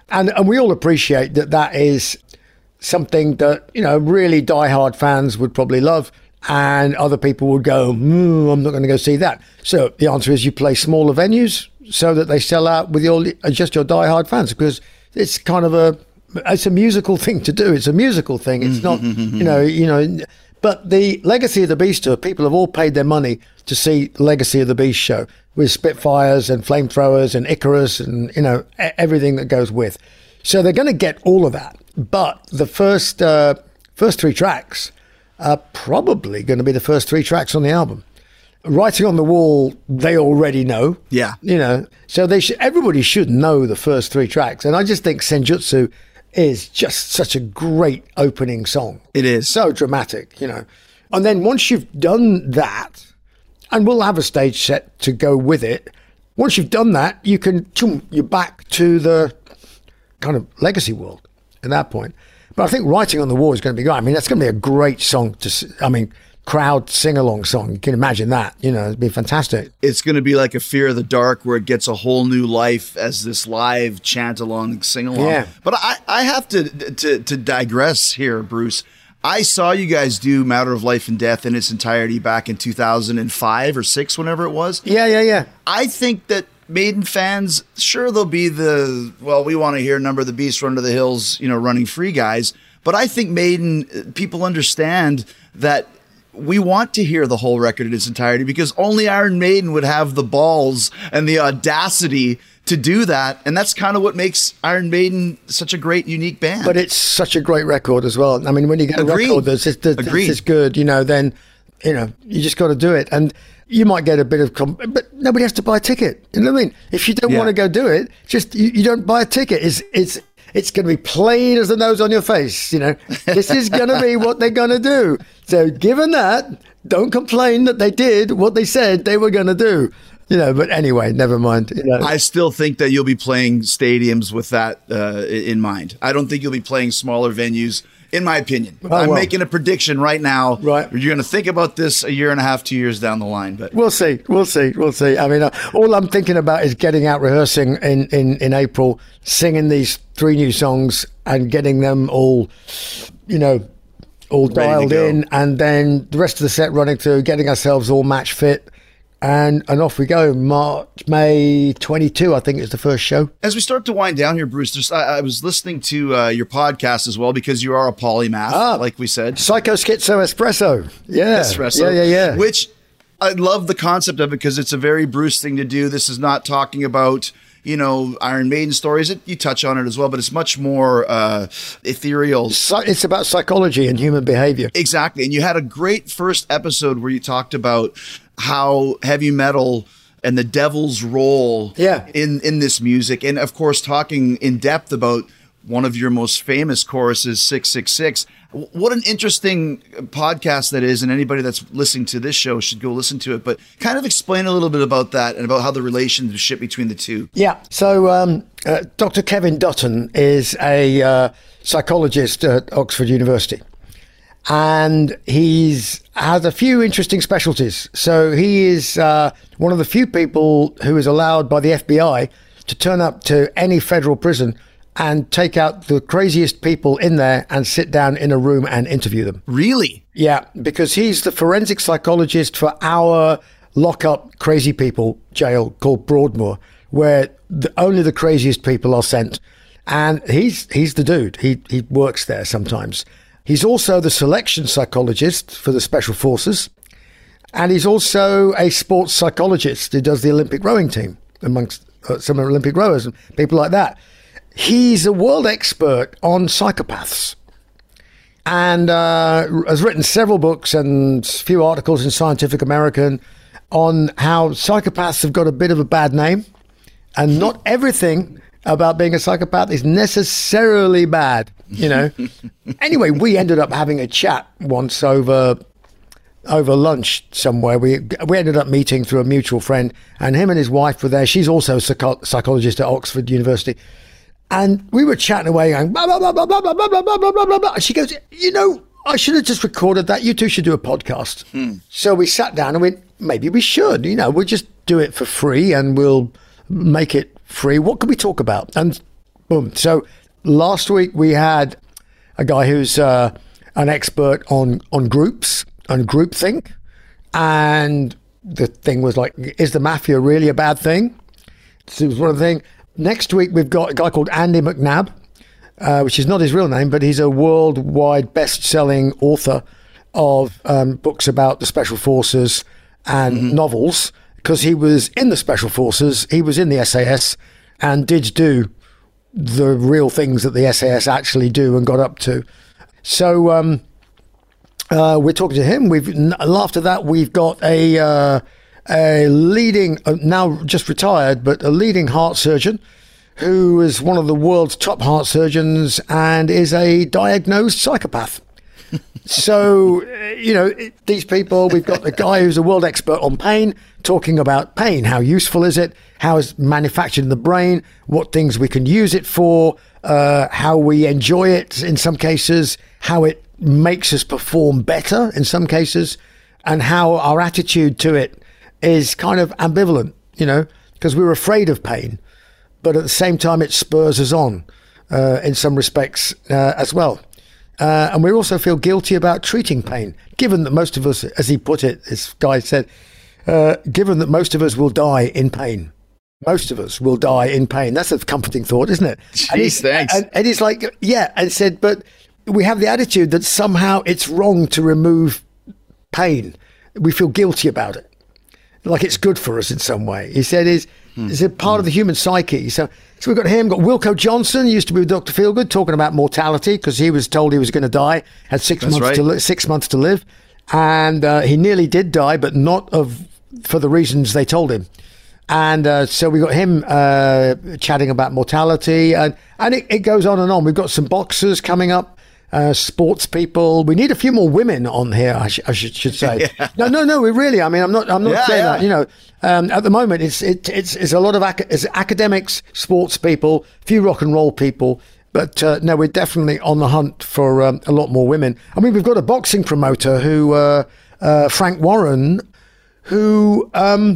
And we all appreciate that that is something that, you know, really diehard fans would probably love. And other people would go, I'm not going to go see that. So the answer is you play smaller venues so that they sell out with just your diehard fans, because it's kind of it's a musical thing to do. It's a musical thing. It's not, you know. But the Legacy of the Beast tour, people have all paid their money to see Legacy of the Beast show with Spitfires and Flamethrowers and Icarus and, you know, everything that goes with. So they're going to get all of that. But the first 3 tracks are probably going to be the first 3 tracks on the album. Writing on the Wall, they already know. Yeah. You know, so everybody should know the first 3 tracks. And I just think Senjutsu is just such a great opening song. It is. So dramatic, you know. And then once you've done that, and we'll have a stage set to go with it, once you've done that, you're back to the kind of legacy world at that point. But I think Writing on the Wall is going to be great. I mean, that's going to be a great song crowd sing-along song. You can imagine that, you know, it'd be fantastic. It's going to be like a Fear of the Dark, where it gets a whole new life as this live chant-along, sing-along. Yeah. But I have to digress here, Bruce. I saw you guys do Matter of Life and Death in its entirety back in 2005 or 6, whenever it was. Yeah. I think that Maiden fans, sure, they'll be we want to hear Number of the Beast, Run to the Hills, you know, Running Free guys. But I think Maiden, people understand that we want to hear the whole record in its entirety, because only Iron Maiden would have the balls and the audacity to do that. And that's kind of what makes Iron Maiden such a great, unique band. But it's such a great record as well. I mean, when you get a record that's this good, you know, then, you know, you just got to do it. And you might get a bit of, but nobody has to buy a ticket. You know what I mean? If you don't want to go do it, just, you don't buy a ticket. It's going to be plain as the nose on your face. You know, this is going to be what they're going to do. So given that, don't complain that they did what they said they were going to do. You know, but anyway, never mind. You know. I still think that you'll be playing stadiums with that in mind. I don't think you'll be playing smaller venues, in my opinion. I'm making a prediction right now. Right. You're going to think about this a year and a half, 2 years down the line. But we'll see. I mean, all I'm thinking about is getting out rehearsing in April, singing these 3 new songs and getting them all, you know, all dialed in, and then the rest of the set running through, getting ourselves all match fit. And off we go. May 22, I think, is the first show. As we start to wind down here, Bruce, I was listening to your podcast as well, because you are a polymath, like we said. Psycho Schizo Espresso. Yeah. Espresso. Yeah. Which I love the concept of it, because it's a very Bruce thing to do. This is not talking about, you know, Iron Maiden stories. You touch on it as well, but it's much more ethereal. It's about psychology and human behavior. Exactly. And you had a great first episode where you talked about how heavy metal and the devil's role in this music. And of course, talking in depth about one of your most famous choruses, 666. What an interesting podcast that is. And anybody that's listening to this show should go listen to it. But kind of explain a little bit about that and about how the relationship between the two. Yeah. So Dr. Kevin Dutton is a psychologist at Oxford University. And he's has a few interesting specialties. So he is one of the few people who is allowed by the FBI to turn up to any federal prison and take out the craziest people in there and sit down in a room and interview them. Really? Yeah, because he's the forensic psychologist for our lockup crazy people jail called Broadmoor, where only the craziest people are sent. And he's the dude. He works there sometimes. He's also the selection psychologist for the Special Forces. And he's also a sports psychologist who does the Olympic rowing team, amongst some Olympic rowers and people like that. He's a world expert on psychopaths and has written several books and a few articles in Scientific American on how psychopaths have got a bit of a bad name, and not everything about being a psychopath is necessarily bad, you know. Anyway, we ended up having a chat once over lunch somewhere. We ended up meeting through a mutual friend, and him and his wife were there. She's also a psychologist at Oxford University. And we were chatting away, going, blah, blah, blah, blah, blah, blah, blah, blah, blah, blah, blah. She goes, you know, I should have just recorded that. You two should do a podcast. So we sat down and went, maybe we should. You know, we'll just do it for free and we'll make it free. What can we talk about? And Boom. So last week we had a guy who's an expert on groups and groupthink. And the thing was like, is the mafia really a bad thing? So it was one of the things. Next week, we've got a guy called Andy McNabb, which is not his real name, but he's a worldwide best-selling author of books about the Special Forces and novels, because he was in the Special Forces, he was in the SAS, and did do the real things that the SAS actually do and got up to. So we're talking to him. After that, we've got a leading, now just retired, but a leading heart surgeon who is one of the world's top heart surgeons and is a diagnosed psychopath. So, these people, we've got a guy who's a world expert on pain, talking about pain. How useful is it? How is it manufactured in the brain? What things we can use it for? How we enjoy it in some cases? How it makes us perform better in some cases? And how our attitude to it is kind of ambivalent, because we're afraid of pain, but at the same time it spurs us on in some respects as well. And we also feel guilty about treating pain, given that most of us, as he put it, this guy said, given that most of us will die in pain. Most of us will die in pain. That's a comforting thought, isn't it? Jeez, thanks. And he's like, yeah, and said, but we have the attitude that somehow it's wrong to remove pain. We feel guilty about it, like it's good for us in some way. He said it's a part of the human psyche. So we've got him, got Wilco Johnson, used to be with Dr. Feelgood, talking about mortality because he was told he was going to die, had 6 months to live, and he nearly did die, but not for the reasons they told him. And so we got him chatting about mortality, and it goes on and on. We've got some boxers coming up. Sports people. We need a few more women on here, I should say. Yeah. No. We really. I mean, I'm not saying that. At the moment, it's a lot of academics, sports people, a few rock and roll people. But no, we're definitely on the hunt for a lot more women. I mean, we've got a boxing promoter who Frank Warren, who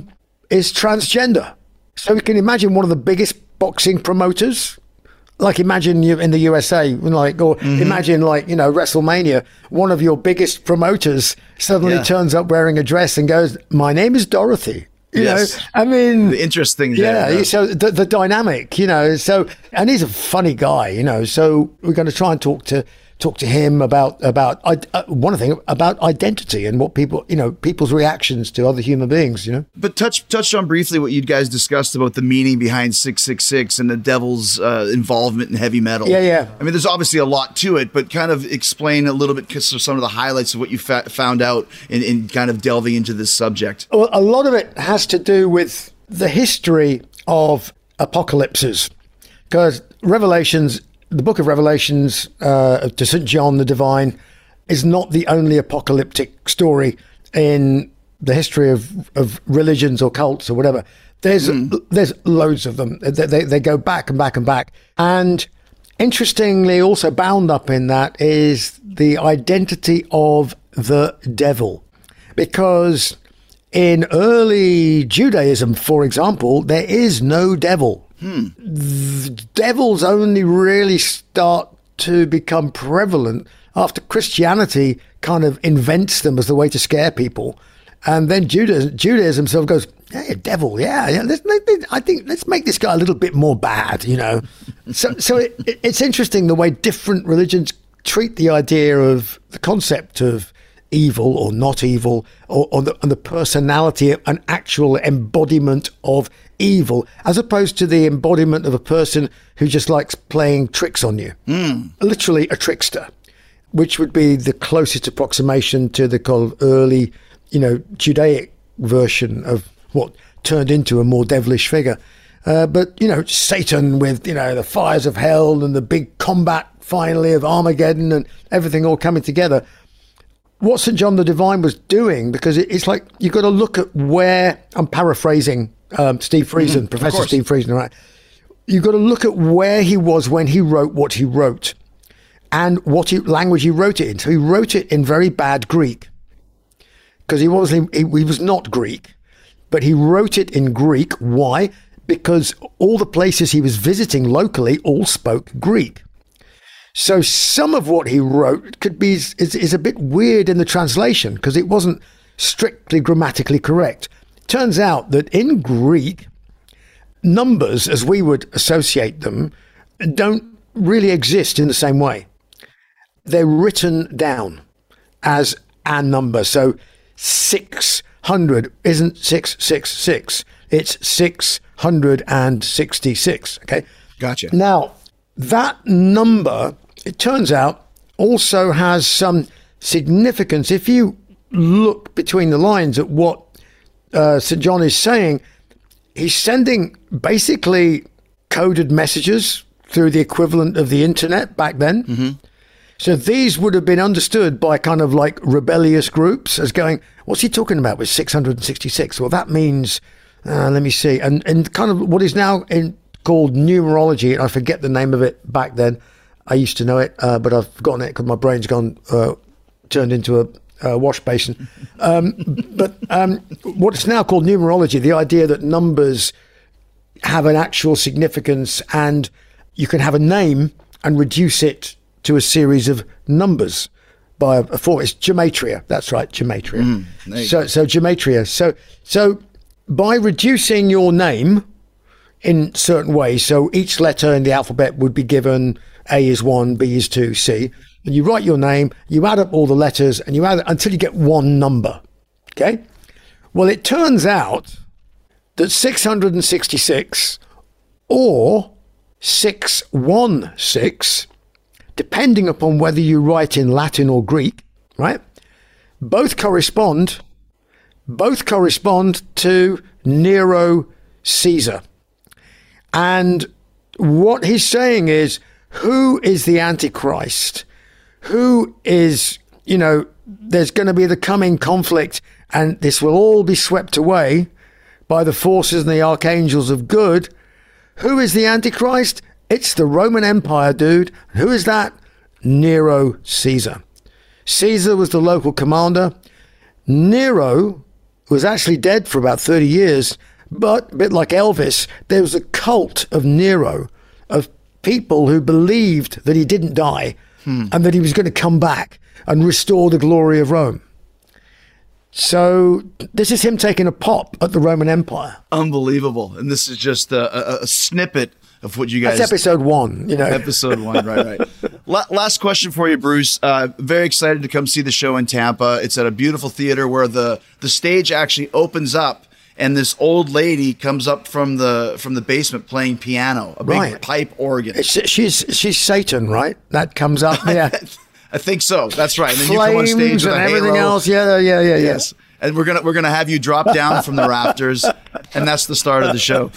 is transgender. So we can imagine one of the biggest boxing promoters. Like imagine you in the USA, imagine WrestleMania, one of your biggest promoters suddenly turns up wearing a dress and goes, "My name is Dorothy." You know, I mean, the interesting. Yeah. So the dynamic, so, and he's a funny guy, so we're going to try and talk to him about one thing about identity and what people, people's reactions to other human beings, But touched on briefly what you guys discussed about the meaning behind 666 and the devil's involvement in heavy metal. Yeah. I mean, there's obviously a lot to it, but kind of explain a little bit of some of the highlights of what you found out in kind of delving into this subject. Well, a lot of it has to do with the history of apocalypses, because the book of Revelations to St. John the Divine is not the only apocalyptic story in the history of religions or cults or whatever. There's loads of them. They go back and back and back. And interestingly, also bound up in that is the identity of the devil. Because in early Judaism, for example, there is no devil. The devils only really start to become prevalent after Christianity kind of invents them as the way to scare people, and then Judaism sort of goes, "Hey, devil, yeah. Let's make this guy a little bit more bad, So it's interesting the way different religions treat the idea of the concept of evil or not evil, or the personality, an actual embodiment of evil, as opposed to the embodiment of a person who just likes playing tricks on you. Literally a trickster, which would be the closest approximation to the kind of early, Judaic version of what turned into a more devilish figure. But Satan with, the fires of hell and the big combat finally of Armageddon and everything all coming together. What St. John the Divine was doing, because it's like you've got to look at where, I'm paraphrasing Steve Friesen, Professor Steve Friesen, right? You've got to look at where he was when he wrote what he wrote and what language he wrote it in. So he wrote it in very bad Greek, because he was not Greek, but he wrote it in Greek. Why? because all the places he was visiting locally all spoke Greek. So some of what he wrote could be is a bit weird in the translation because it wasn't strictly grammatically correct. Turns out that in Greek, numbers, as we would associate them, don't really exist in the same way. They're written down as a number. So 600 isn't 666. It's 666. Okay. Gotcha. Now, that number, it turns out, also has some significance. If you look between the lines at what St. John is saying, he's sending basically coded messages through the equivalent of the internet back then. Mm-hmm. So these would have been understood by kind of like rebellious groups as going, what's he talking about with 666? Well, that means, let me see. And kind of what is now called numerology. I forget the name of it back then. I used to know it, but I've forgotten it because my brain's gone, turned into a wash basin. But what's now called numerology, the idea that numbers have an actual significance and you can have a name and reduce it to a series of numbers by a form. It's gematria. That's right, gematria. So gematria. So by reducing your name in certain ways, so each letter in the alphabet would be given A is 1, B is 2, C. And you write your name, you add up all the letters, and you add it until you get one number. Okay? Well, it turns out that 666 or 616, depending upon whether you write in Latin or Greek, right? Both correspond to Nero Caesar. And what he's saying is, who is the Antichrist? Who is, there's going to be the coming conflict, and this will all be swept away by the forces and the archangels of good. Who is the Antichrist? It's the Roman Empire, dude. Who is that? Nero Caesar. Caesar was the local commander. Nero was actually dead for about 30 years, but a bit like Elvis, there was a cult of Nero, of people who believed that he didn't die and that he was going to come back and restore the glory of Rome. So this is him taking a pop at the Roman Empire. Unbelievable. And this is just a snippet of what you guys... That's episode 1, Episode 1, right. Last question for you, Bruce. Very excited to come see the show in Tampa. It's at a beautiful theater where the stage actually opens up and this old lady comes up from the basement playing piano, a big pipe organ. She's Satan, right? That comes up, yeah. I think so. That's right. And then Flames you come on stage with and a everything halo. else. Yeah. Yes. And we're gonna have you drop down from the rafters, and that's the start of the show.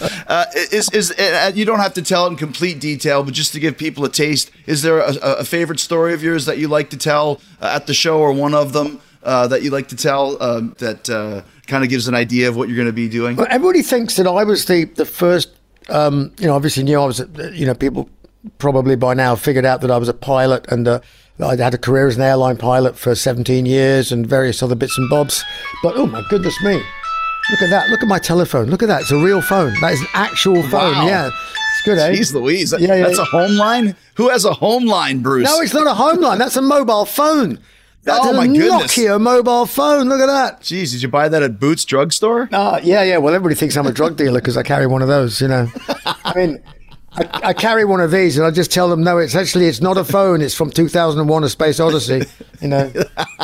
You don't have to tell it in complete detail, but just to give people a taste, is there a favorite story of yours that you like to tell at the show, or one of them that you like to tell that kind of gives an idea of what you're going to be doing? Well, everybody thinks that I was the first. Obviously knew I was. People probably by now figured out that I was a pilot and. I had a career as an airline pilot for 17 years and various other bits and bobs. But, oh, my goodness me. Look at that. Look at my telephone. Look at that. It's a real phone. That is an actual phone. Wow. Yeah. It's good, eh? Jeez Louise. That's a home line? Who has a home line, Bruce? No, it's not a home line. That's a mobile phone. That's my goodness. Nokia mobile phone. Look at that. Jeez, did you buy that at Boots Drugstore? Yeah. Well, everybody thinks I'm a drug dealer because I carry one of those, I mean... I carry one of these and I just tell them, no, it's not a phone. It's from 2001, A Space Odyssey, Anyway,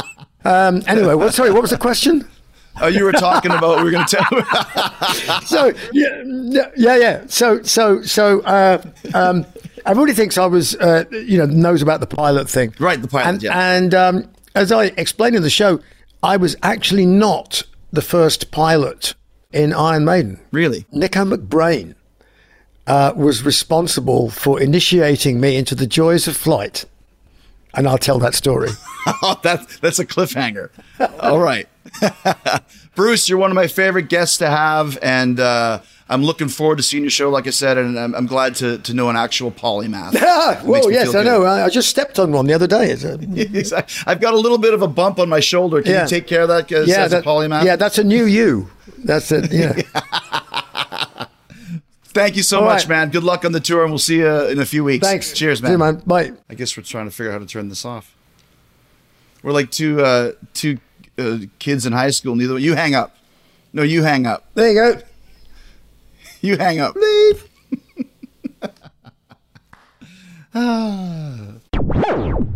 what was the question? You were talking about, we were going to tell. So, yeah. So, everybody thinks I was, knows about the pilot thing. Right, the pilot, And as I explained in the show, I was actually not the first pilot in Iron Maiden. Really? Nico McBrain. Was responsible for initiating me into the joys of flight. And I'll tell that story. That's a cliffhanger. All right. Bruce, you're one of my favorite guests to have, and I'm looking forward to seeing your show, like I said, and I'm glad to know an actual polymath. Well, yes, I know. I just stepped on one the other day. Exactly. I've got a little bit of a bump on my shoulder. Can you take care of that as a polymath? Yeah, that's a new you. That's it, yeah. Thank you so All much, right. man. Good luck on the tour, and we'll see you in a few weeks. Thanks. Cheers, man. See you, man. Bye. I guess we're trying to figure out how to turn this off. We're like two kids in high school. Neither you hang up. No, you hang up. There you go. You hang up. Leave.